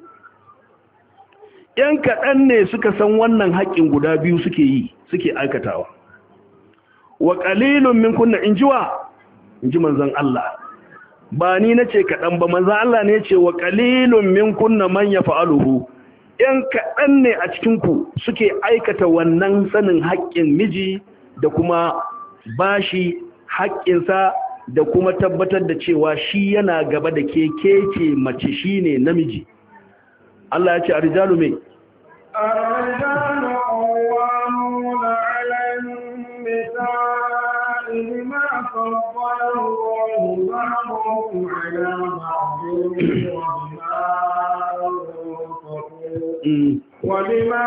yan kadan ne suka san wannan haƙin guda biyu suke yi suke aikatawa. Wa qalilun minkunna injiwa inji manzon Allah, ba ni nace kaɗan ba, manzo Allah ne yace wa qalilun minkunna man yaf'aluhu, yan kaɗan ne a cikin ku suke aikata wannan sanin haƙƙin miji da kuma bashi haƙƙinsa da kuma tabbatar da cewa shi yana gaba da ke kece mace shine namiji. Allah ya ce arjalu me arjalu qawwamuna 'ala an-nisa'i bima faddala Allahu ba'dahum 'ala ba'din wa bima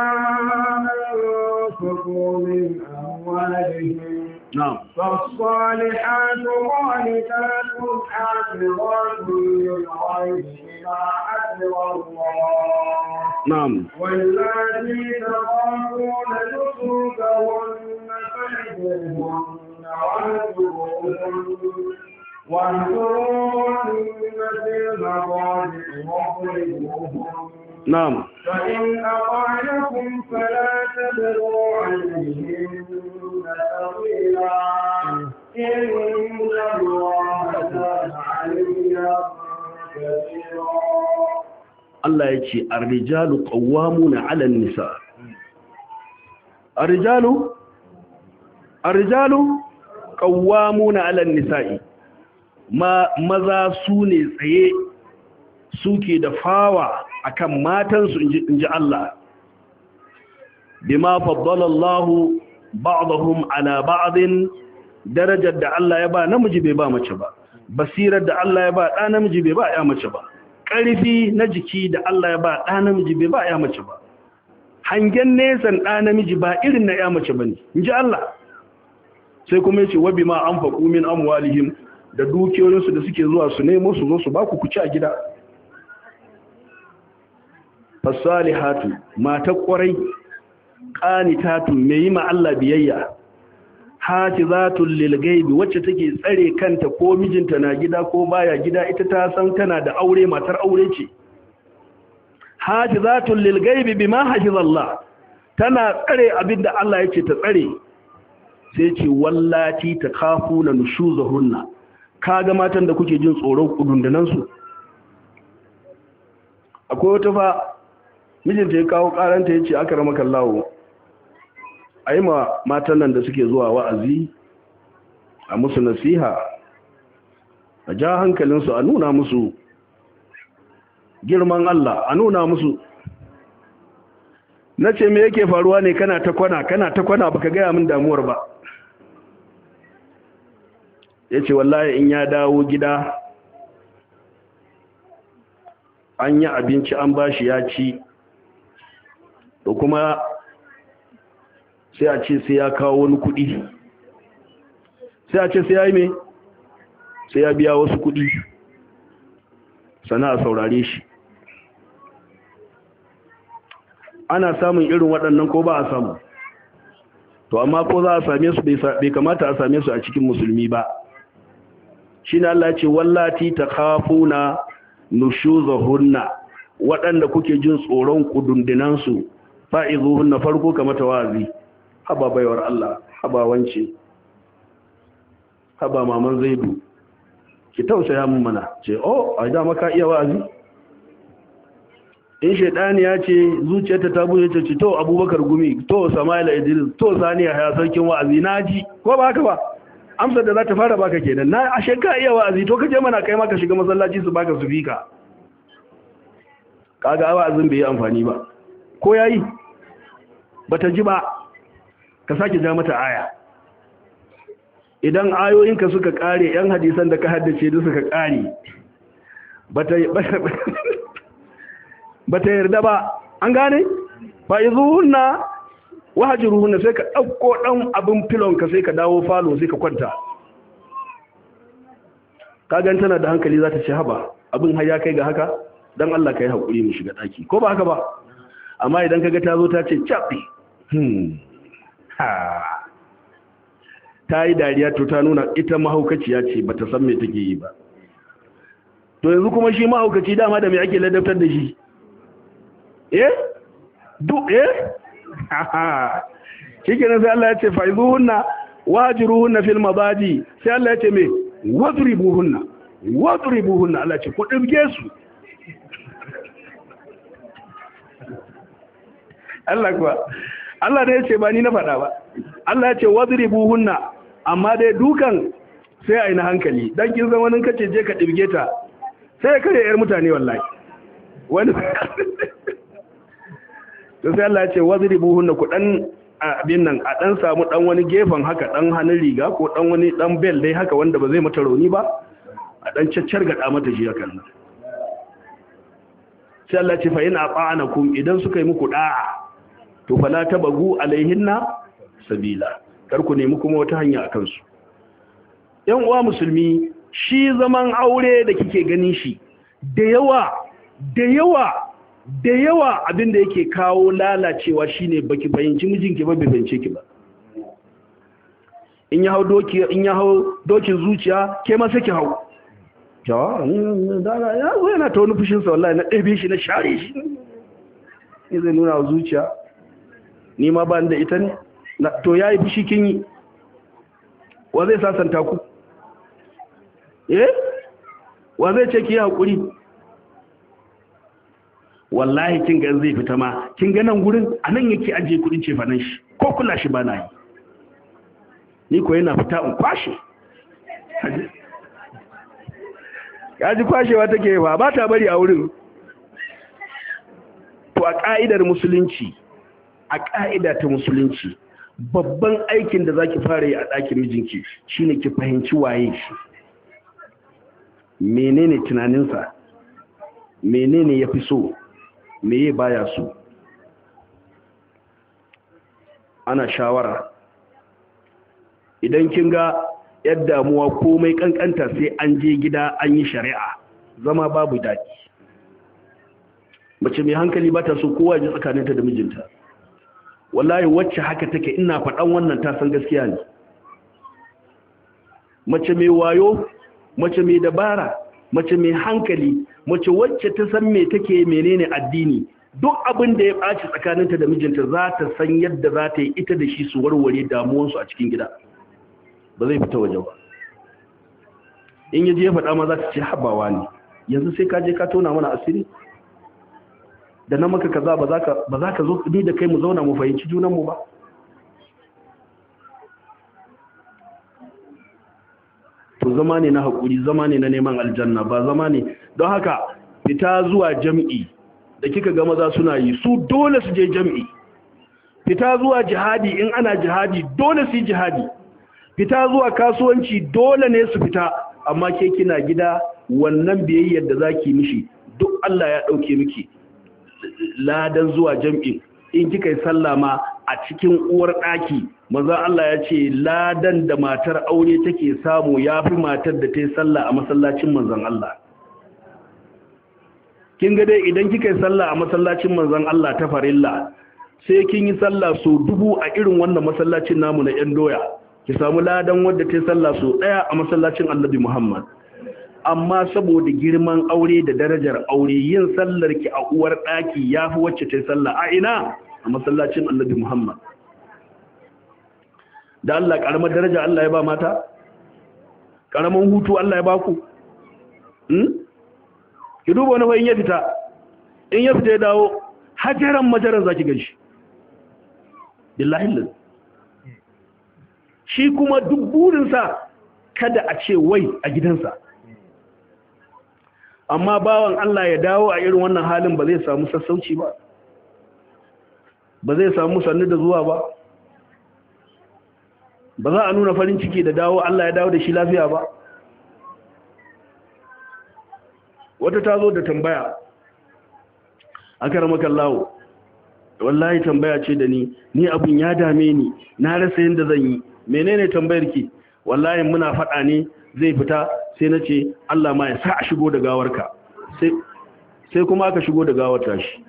anfaqu min amwalihim. نعم. فالصالحات قانتات حافظات للغيب بما حفظ الله. نعم. واللاتي تخافون نشوزهن فاهجوهن واهجروهن في المضاجع واضربوهن. نعم. فإن أطعنكم فلا تبغوا عليهن سبيلا إن الله كان عليا كبيرا. Allah ya ce ar-rijalu qawwamuna 'ala an-nisa. Ar-rijalu ar-rijalu qawwamuna 'ala an-nisa'i. Ma maza su ne tsaye suke da fawa akan matansu inji Allah. Bima faddala Allah ba'dahum ala ba'din, darajar da Allah ya ba namiji bai ba mace ba, basirar da Allah ya ba ɗa namiji bai ba ya mace ba, ƙarfi na jiki da Allah ya ba ɗa namiji bai ba ya mace ba, hangen nesan ɗa namiji ba irin na ya mace bane inji Allah. Sai kuma yace wa bima anfaqu min amwalihim, da dukiyoyinsu da suke zuwa su nemo su zo su ba ku ku ci a gida. Fasalihatu mata kwarai qanitatun mai ma Allah biyayya hafizatul lil gaibi wacce take tsare kanta ko mijinta na gida ko baya gida ita ta san tana da aure matar aure ce hafizatul lil gaibi bima hafizallah tana tsare abinda Allah yake ta tsare sai ce wallati takhafuna nushuzahunna kaga matan da kuke jin tsoron kudundunan su akwai wata fa mijinta ya kawo karanta yace aka rama kallawo a yi ma matan nan da suke zuwa wa'azi a musu nasiha a ja hankalinsu a nuna musu girman Allah a nuna musu na ce me yake faruwa ne kana ta kwana kana ta kwana baka gaya min damuwar ba ya ce wallahi in ya dawo gida an yi abinci an bashi ya ci da kuma sai a ce sai ya kawo wani kudi sai a ce sai ya yi mai sai ya biya wasu kudi sana a saurare shi ana samun irin waɗannan ko ba a samu to amma ko za a same su bai kamata a same su a cikin musulmi ba shi ne Allah ce wallati ta khafuna nushuzahunna waɗanda kuke jin tsoron kudundunansu fa'izuhunna farko kamata wazi haba baiwar Allah haba wance haba maman zaidu ki tausaya mun mana ce oh a da maka iya wa'azi in shedani ya ce zuciyarta ta buɗe ta ce to Abubakar Gumi to Samaila Idris to Saniya ya sarkin wa'azi naji ko ba haka ba amsar da za ta fara baka kenan na ashe ka iya wa'azi to kaje mana kai maka shiga masallaci su baka su fika kaga wa'azin bai yi amfani ba ko yayi bata ji ba ka sake ja mata aya idan ayoyinka suka kare yan hadisan da ka haddace duk suka kare bata bata yarda ba an gane fa izuhunna wahjuruhunna sai ka dauko dan abin filon ka sai ka dawo falo sai ka kwanta kaga tana da hankali za ta ce haba abin har ya kai ga haka dan Allah kai hakuri mu shiga daki ko ba haka ba amma idan kaga ta zo ta ce chapi hmm ta yi dariya to ta nuna ita mahaukaciya ce ba ta san me take yi ba to yanzu kuma shi mahaukaci dama da me ake ladabtar da shi eh duk eh shi kenan sai Allah ya ce faizuhunna wajiruhunna fil mabadi sai Allah ya ce me wadribuhunna wadribuhunna Allah ya ce ku dibge su Allah kuwa Allah da ya ce ba ni na faɗa ba Allah ya ce wadribuhunna amma dai dukan sai a yi na hankali dan kin zama nan kace je ka dibge ta sai kare yar mutane wallahi wani to sai Allah ya ce wadribuhunna ku dan abin nan a dan samu dan wani gefen haka dan hannun riga ko dan wani dan bel dai haka wanda ba zai mata rauni ba a dan caccar gada mata shi hakan nan sai Allah ya ce fa in aqa'anakum idan suka yi muku da'a to fala tabagu alaihinna sabila kar ku nemi kuma wata hanya akan su yan uwa musulmi shi zaman aure da kike ganin shi da yawa da yawa da yawa abinda yake kawo lalacewa shine baki fahimci mijinki ba bai fahimce ki ba in ya hau doki in ya hau dokin zuciya ke ma saki hau jawa dana ya zo yana ta wani fushin sa wallahi na ɗebe shi na share shi ne zai nuna wa zuciya ni ma ba da ita ne to yayi fushi kin yi wa zai sasanta ku eh wa zai ce ki hakuri wallahi kin ga zai fita ma kin ga nan gurin anan yake aje kudin cefanan shi ko kula shi bana yi ni ko yana fita in kwashe yaji kwashewa take ba ba ta bari a wurin to a ka'idar musulunci a ka'ida ta musulunci babban aikin da zaki fara yi a ɗakin mijinki shine ki fahimci waye shi menene tunaninsa menene yafi so meye baya so ana shawara idan kin ga yadda damuwa komai kankanta sai an je gida an yi shari'a zama babu daɗi mace mai hankali ba ta so kowa ji tsakaninta da mijinta wallahi wacce haka take ina faɗan wannan ta san gaskiya ne. Mace mai wayo, mace mai dabara, mace mai hankali, mace wacce ta san me take menene addini, duk abin da ya ɓaci tsakaninta da mijinta za ta san yadda za ta yi ita da shi su warware damuwansu a cikin gida, ba zai fita waje ba. In yaje ya faɗa ma za ta ce habawa ne, yanzu sai ka je ka tona mana asiri da na maka kaza ba za ka ba za ka zo ni da kai mu zauna mu fahimci junanmu ba. To zama ne na haƙuri, zama ne na neman aljanna, ba zama ne don haka fita zuwa jam'i da kika ga maza suna yi su dole su je jam'i. Fita zuwa jihadi in ana jihadi dole su yi jihadi. Fita zuwa kasuwanci dole ne su fita, amma ke kina gida wannan biyayyar da zaki mishi duk Allah ya dauke miki ladan zuwa jam'in. In kika yi sallah ma a cikin uwar daki manzo Allah ya ce ladan da matar aure take samu yafi matar da ta yi sallah a masallacin manzon Allah. Kin ga dai idan kika yi sallah a masallacin manzon Allah ta farilla sai kin yi sallah so dubu a irin wannan masallacin namu na yan doya, ki samu ladan wadda ta yi sallah so daya a masallacin Annabi Muhammad. Amma saboda girman aure da darajar aure yin sallar ki a uwar daki yafi wacce ta yi sallah a ina a masallacin Annabi Muhammad. Da Allah karamar daraja Allah ya ba mata, karaman hutu Allah ya ba ku. Hmm? Ki duba wani in ya fita, in ya fita ya dawo hajaran majaran zaki ganshi. Billahi lillahi. Shi kuma duk burinsa kada a ce wai a gidansa. Amma bawan Allah ya dawo a irin wannan halin ba zai samu sassauci ba, ba zai samu sannu da zuwa ba, ba za a nuna farin ciki da dawo Allah ya dawo da shi lafiya ba. Wata ta zo da tambaya, akaramaka Allah, wallahi tambaya ce da ni, ni abin ya dame ni, na rasa yadda zan yi. Menene tambayar ki? Wallahi muna faɗa ne zai fita, sai na ce Allah ma ya sa a shigo da gawarka, sai kuma aka shigo da gawar tashi.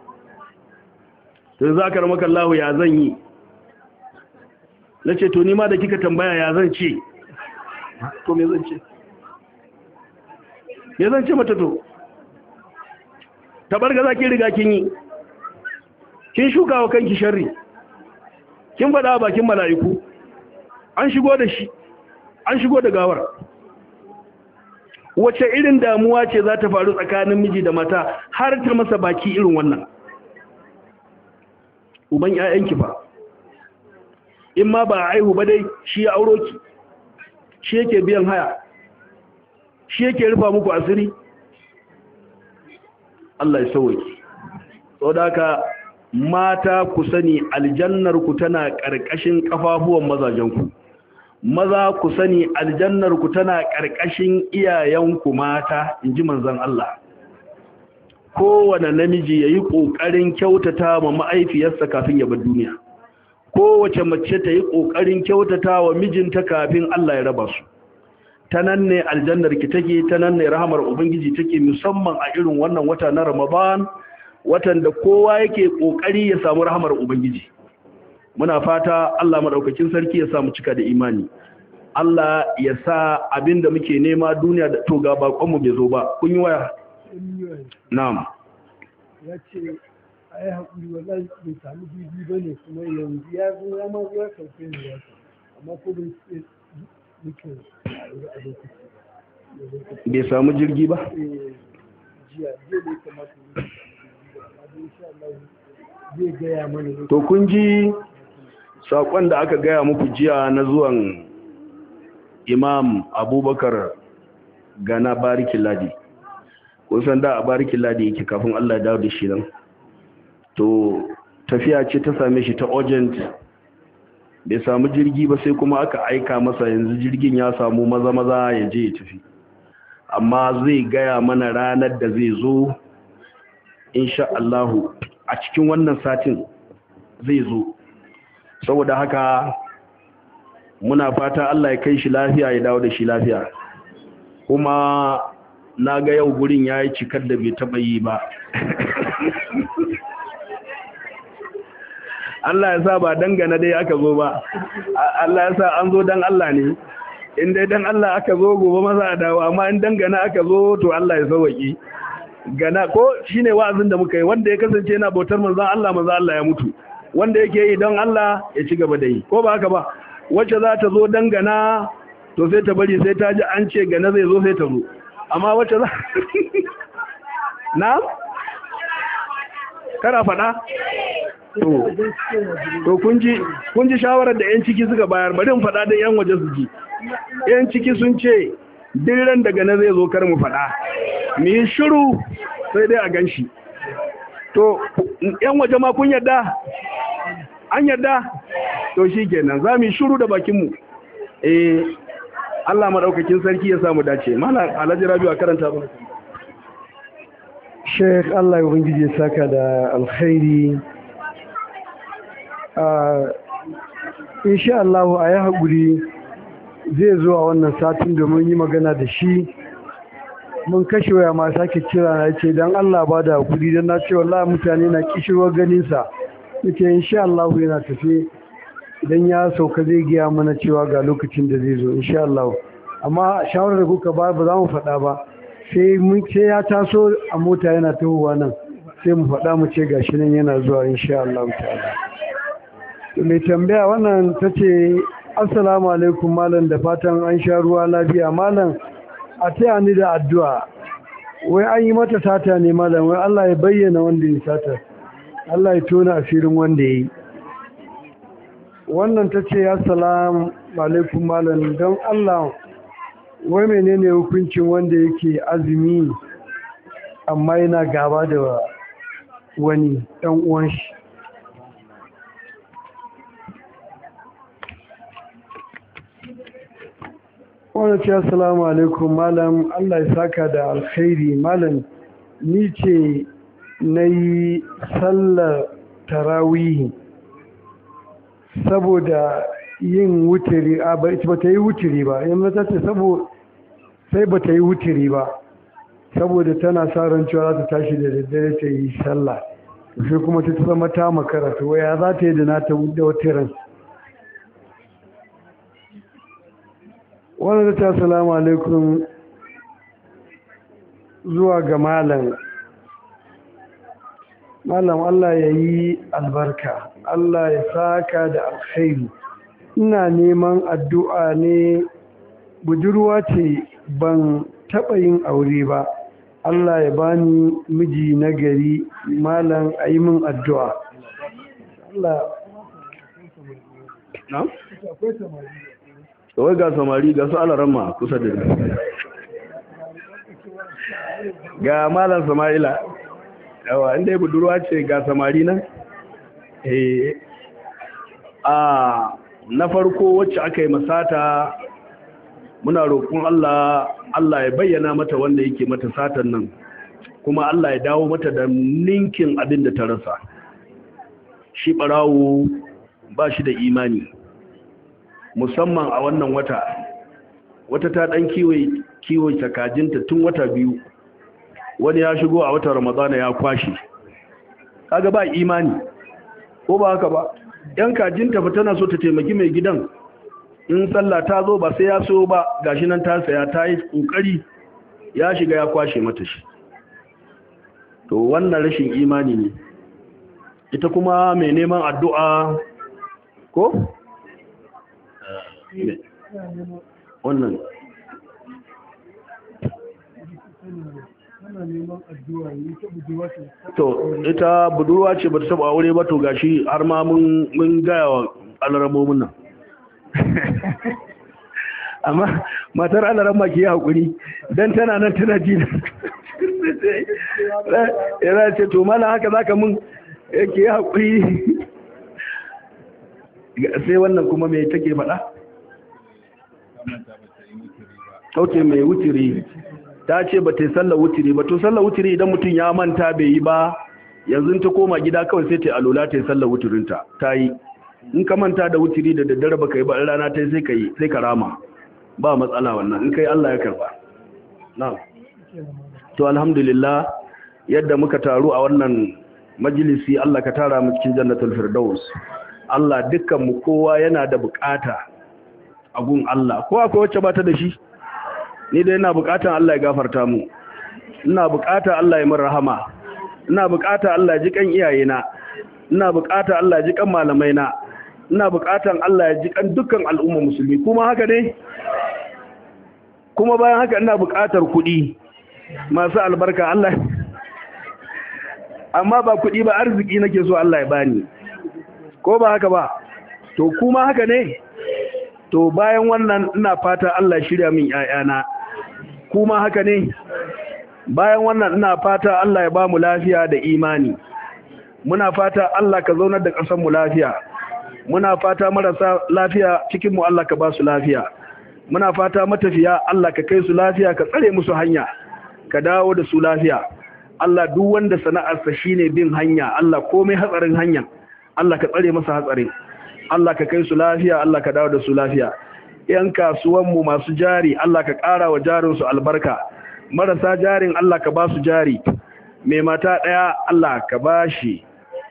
To yanzu akaramaka Allah ya zan yi? Na ce to ni ma da kika tambaya ya zan ce? To me zan ce? Me zan ce mata to? Tabarga za ki riga kin yi, kin shuka wa kanki sharri, kin faɗa bakin mala'iku, an shigo da shi, an shigo da gawar. Wace irin damuwa ce za ta faru tsakanin miji da mata har ta masa baki irin wannan? Uban 'ya'yanki fa, in ma ba a aihu ba dai shi ya auro ki, shi yake biyan haya, shi yake rufa muku asiri. Allah ya sauke. Saboda haka mata ku sani aljannar ku tana ƙarƙashin kafafuwan mazajenku. Maza ku sani aljannar ku tana ƙarƙashin iyayenku mata, inji manzon Allah. Kowane namiji yayi ƙoƙarin kyautata ma ma'aifiyarsa kafin ya bar duniya. Kowace mace ta yi ƙoƙarin kyautata wa mijinta kafin Allah ya raba su. Ta nan ne aljannar ki take, ta nan ne rahamar ubangiji take, musamman a irin wannan wata na Ramadan, watan da kowa yake kokari ya samu rahamar ubangiji. Muna fata Allah madaukakin sarki ya samu cika da imani. Allah ya sa abinda muke nema duniya da to ga bakon mu bai zo ba. Kun yi waya? Na'am. Ya ce ai hakuri wallahi bai samu bibi bane, kuma yanzu ya zo ya ma zuwa kauke ne ya ce, amma ko bai muke a lokaci bai samu jirgi ba? jiya jiya ne kamata zai gaya mana. To kun ji saƙon da aka gaya muku jiya na zuwan Imam Abubakar Gana Barikin Ladi. Kun san da a Barikin Ladi yake kafin Allah ya dawo da shi nan. To tafiya ce ta same shi ta urgent, bai samu jirgi ba, sai kuma aka aika masa yanzu jirgin ya samu maza maza ya je ya tafi. Amma zai gaya mana ranar da zai zo insha Allahu a cikin wannan satin zai zo. Saboda haka muna fata Allah ya kai shi lafiya ya dawo da shi lafiya. Kuma na ga yau gurin yayi cikar da bai taba yi ba. Allah ya sa ba dangana dai aka zo ba, Allah ya sa an zo dan Allah ne, in dai dan Allah aka zo gobe maza a dawo, amma in dangana aka zo to Allah ya sauwaki. Gana ko shine wa'azin da muka yi, wanda ya kasance yana bautar manzon Allah manzon Allah ya mutu, wanda yake yi don Allah ya ci gaba da yi, ko ba haka ba. Wacce za ta zo dangana to sai ta bari sai ta ji an ce gana zai zo sai ta zo, amma wacce za na kana faɗa to to kun ji kun ji shawarar da yan ciki suka bayar, bari in faɗa da yan waje su ji. Yan ciki sun ce duk ran daga na zai zo kar mu faɗa, mu yi shiru sai dai a ganshi. To yan waje ma kun yarda? An yarda? To shikenan za mu yi shiru da bakin mu. Eh Allah madaukakin sarki ya samu dace. Mallam Alhaji Rabiu a karanta ba. Sheikh Allah ya ubangiji ya saka da alkhairi. Uh, insha Allah a yi haƙuri zai zo a wannan satin domin yi magana da shi. Mun kashe waya ma sake kira na ce don Allah ba da haƙuri don na ce wallahi mutane na kishirwar ganinsa. Nake insha Allah yana tafe idan ya sauka zai giya mana cewa ga lokacin da zai zo insha Allah. Amma shawarar da kuka ba ba za mu faɗa ba. Sai mun ce ya taso a mota yana tahowa nan sai mu faɗa mu ce gashi nan yana zuwa insha Allah ta'ala. Mai tambaya wannan ta ce assalamu alaikum malam, da fatan an sha ruwa lafiya malam, a taya ni da addu'a. Wai an yi mata sata ne malam, wai Allah ya bayyana wanda ya sata, Allah ya tona asirin wanda ya yi. Wannan ta ce assalamu alaikum malam, don Allah wai menene hukuncin wanda yake azumi amma yana gaba da wani ɗan uwan shi. Wanda ce assalamu alaikum malam, Allah ya saka da alkhairi malam, ni ce na yi sallar tarawihi saboda yin wutiri, a ba ta yi wutiri ba, yamma ta ce sai ba ta yi wutiri ba saboda tana sa ran cewa za ta tashi da daddare ta yi sallah, sai kuma ta zama ta makara, to waya za ta yi da nata da wutirin. Wanda ta salamu alaikum zuwa ga malam. Malam Allah ya yi albarka, Allah ya saka da alkhairi. Ina neman addu'a ne, budurwa ce ban taɓa yin aure ba. Allah ya bani miji na gari, malam a yi min addu'a. Allah na? Kawai ga samari ga su alaramma kusa da ni. Ga malam Sama'ila. Yawa inda ya budurwa ce ga samari nan? Eh. A na farko wacce aka yi masata muna roƙon Allah Allah ya bayyana mata wanda yake mata satan nan, kuma Allah ya dawo mata da ninkin abin da ta rasa. Shi ɓarawo ba shi da imani, musamman a wannan wata. Wata ta ɗan kiwo kajinta tun wata biyu, wani ya shigo a watan Ramadana ya kwashe. Kaga ba imani, ko ba haka ba? ‘Yan kajinta ba tana so ta taimaki mai gidan, in sallah ta zo ba sai ya so ba, gashi nan ta saya ta yi ƙoƙari ya shiga ya kwashe mata shi. To wannan rashin imani ne. Ita kuma mai neman addu'a ko? Wannan to ita budurwa ce ba ta taba aure ba, to gashi har ma mun mun gaya wa alaramomin nan. Amma matar alarama ke hakuri dan tana nan tana ji. Yana ce to mala haka zaka mun yake hakuri. Sai wannan kuma me take faɗa? Ok, mai wutiri ta ce ba ta yi sallar wutiri ba. To sallar wutiri idan mutum ya manta bai yi ba, yanzu ta koma gida kawai sai ta yi alola ta yi sallar wutirinta ta yi. In ka manta da wutiri da daddare ba ka yi ba, in rana ta yi sai ka yi sai ka rama, ba matsala wannan in kai Allah ya karba. Na'am. To alhamdulillah yadda muka taru a wannan majalisi Allah ka tara mu cikin jannatul firdaus. Allah dukkan mu kowa yana da bukata a gun Allah, ko akwai wacce ba ta da shi? Ni dai ina bukatan Allah ya gafarta mu, ina bukata Allah ya min rahama, ina bukata Allah ya ji kan iyayena, ina bukata Allah ya ji kan malamaina, ina bukatan Allah ya ji kan dukkan al'umma musulmi. Kuma haka ne? Kuma bayan haka ina bukatar kuɗi masu albarka Allah, amma ba kuɗi ba, arziki nake so Allah ya bani, ko ba haka ba? To kuma haka ne? To bayan wannan ina fata Allah shirya min ƴaƴana, kuma haka ne? Bayan wannan ina fata Allah ya ba mu lafiya da imani, muna fata Allah ka zaunar da ƙasar mu lafiya, muna fata marasa lafiya cikin mu Allah ka ba su lafiya, muna fata matafiya Allah ka kai su lafiya, ka tsare musu hanya, ka dawo da su lafiya. Allah duk wanda sana'arsa shine bin hanya, Allah komai hatsarin hanya Allah ka tsare masa hatsarin, Allah ka kai su lafiya, Allah ka dawo da su lafiya. Yan kasuwanmu masu jari Allah ka ƙara wa jarinsu albarka, marasa jarin Allah ka ba su jari, mai mata ɗaya Allah ka ba shi,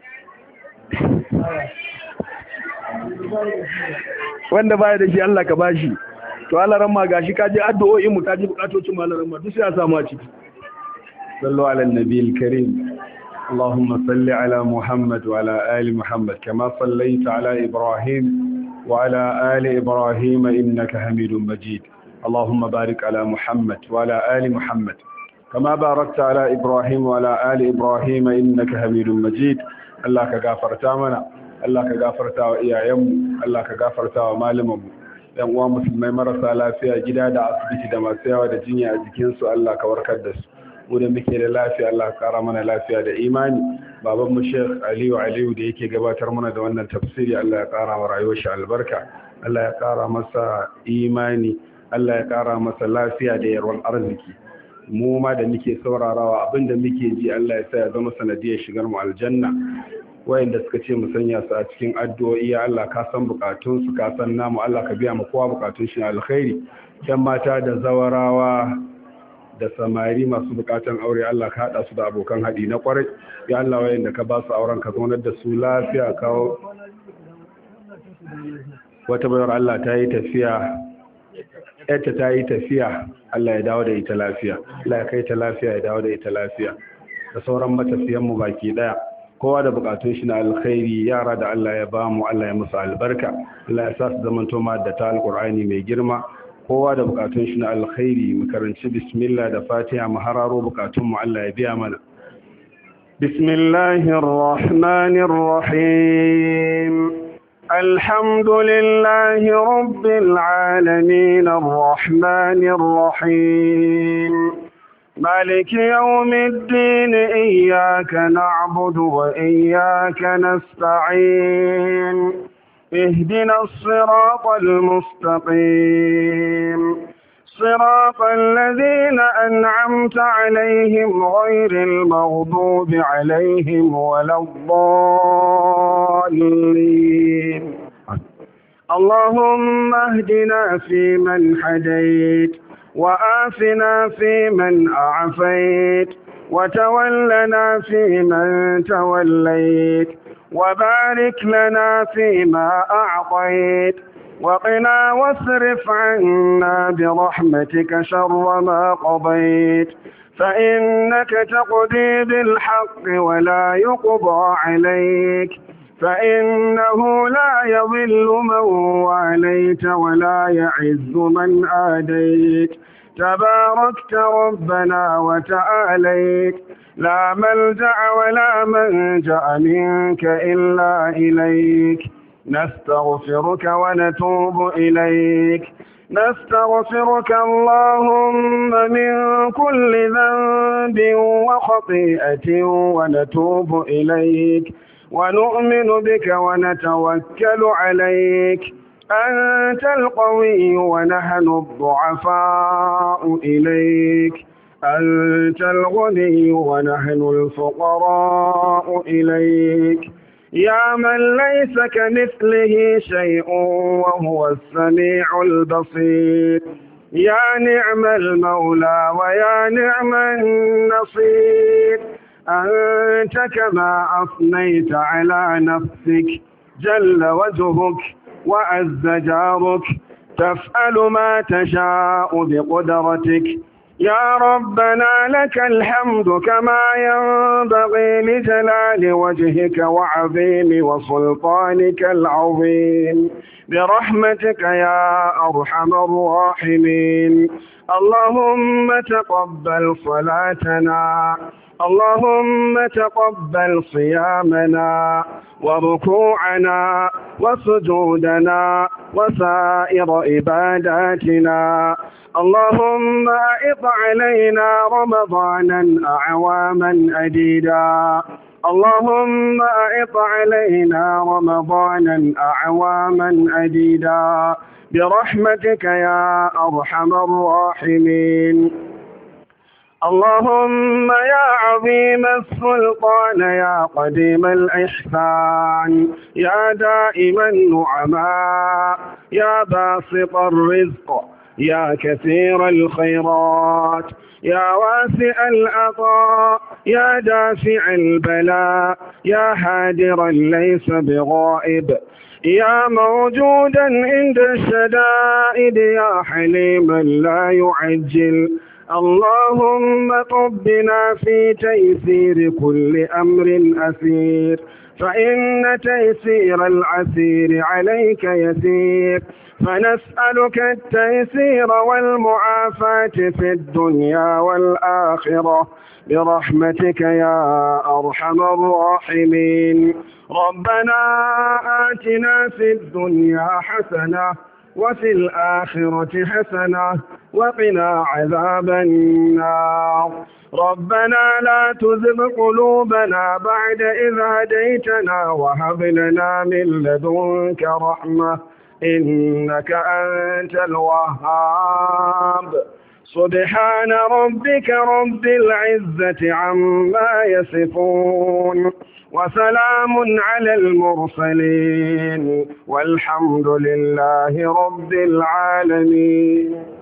wanda baya da shi Allah ka ba shi. To Allah ramma gashi kaji addu'o'in mu, kaji bukatocin mu Allah ramma duk sai ya samu a ciki. sallu ala nabiyil karim. اللهم صل على محمد وعلى آل محمد كما صليت على إبراهيم وعلى آل إبراهيم إنك حميد مجيد. اللهم بارك على محمد وعلى آل محمد كما باركت على إبراهيم وعلى آل إبراهيم إنك حميد مجيد. الله كغفرتا منا، الله كغفرتا وإيايم، الله كغفرتا ومالمم. yan uwa musulmai marasa lafiya gida da asibiti da masu yawa da jinya a jikinsu Allah ka warkar da su. Mu da muke da lafiya Allah ka kara mana lafiya da imani. Baban mu Sheikh Aliyu Aliyu da yake gabatar mana da wannan tafsiri Allah ya kara wa rayuwar shi albarka, Allah ya kara masa imani, Allah ya kara masa lafiya da yarwan arziki. Mu ma da muke saurarawa abinda muke ji Allah ya sa ya zama sanadiyar shigar mu aljanna. Wayanda suka ce mu sanya su a cikin addu'o'i, Allah ka san bukatun su, ka san namu, Allah ka biya mu kowa bukatun shi alkhairi. Yan mata da zawarawa da samari masu bukatan aure Allah ka hada su da abokan hadi na kwarai. Ya Allah wayanda ka ba su auren ka zaunar da su lafiya. Kawo wata bayar Allah ta yi tafiya, ita ta yi tafiya, Allah ya dawo da ita lafiya, Allah ya kai ta lafiya, ya dawo da ita lafiya, da sauran matafiyan mu baki daya. Kowa da bukatun shi na alkhairi, yara da Allah ya ba mu Allah ya musu albarka, Allah ya sa su zamanto ma da ta alqur'ani mai girma. Kowa da bukatun shi na alkhairi, mu karanci bismillah da fatiha mu hararo bukatun mu Allah ya biya mana. Bismillahir rahmanir rahim. Alhamdulillahi rabbil alamin arrahmanir rahim. مالك يوم الدين إياك نعبد وإياك نستعين اهدنا الصراط المستقيم صراط الذين أنعمت عليهم غير المغضوب عليهم ولا الضالين. اللهم اهدنا فيمن هديت وآفنا فيمن أعفيت وتولنا فيمن توليت وبارك لنا فيما أعطيت وقنا واصرف عنا برحمتك شر ما قضيت فإنك تقضي بالحق ولا يقضى عليك فإنه لا يضل من واليت ولا يعز من آديت تباركت ربنا وتعاليت لا ملجأ ولا منجأ منك إلا إليك نستغفرك ونتوب إليك نستغفرك اللهم من كل ذنب وخطيئة ونتوب إليك ونؤمن بك ونتوكل عليك أنت القوي ونحن الضعفاء إليك أنت الغني ونحن الفقراء إليك يا من ليس كمثله شيء وهو السميع البصير يا نعم المولى ويا نعم النصير أنت كما أثنيت على نفسك جل وجهك وعز جارك، تفعل ما تشاء بقدرتك. يا ربنا لك الحمد كما ينبغي لجلال وجهك وعظيم وسلطانك العظيم، برحمتك يا أرحم الراحمين. اللهم تقبل صلاتنا، اللهم تقبل صيامنا وركوعنا وسجودنا وسائر عباداتنا. اللهم أعط علينا رمضانا أعواما عديدا، اللهم أعط علينا رمضانا أعواما عديدا، برحمتك يا أرحم الراحمين. اللهم يا عظيم السلطان يا قديم الإحسان يا دائم النعماء يا باسط الرزق يا كثير الخيرات يا واسع العطاء يا دافع البلاء يا هادرا ليس بغائب يا موجودا عند الشدائد يا حليما لا يعجل. اللهم طبنا في تيسير كل أمر أسير، فإن تيسير العسير عليك يسير، فنسألك التيسير والمعافاة في الدنيا والآخرة برحمتك يا أرحم الراحمين. ربنا آتنا في الدنيا حسنة وفي الآخرة حسنة وقنا عذاب النار. ربنا لا تزغ قلوبنا بعد إذ هديتنا وهب لنا من لدنك رحمة إنك أنت الوهاب. سبحان ربك رب العزة عما يصفون وسلام على المرسلين والحمد لله رب العالمين.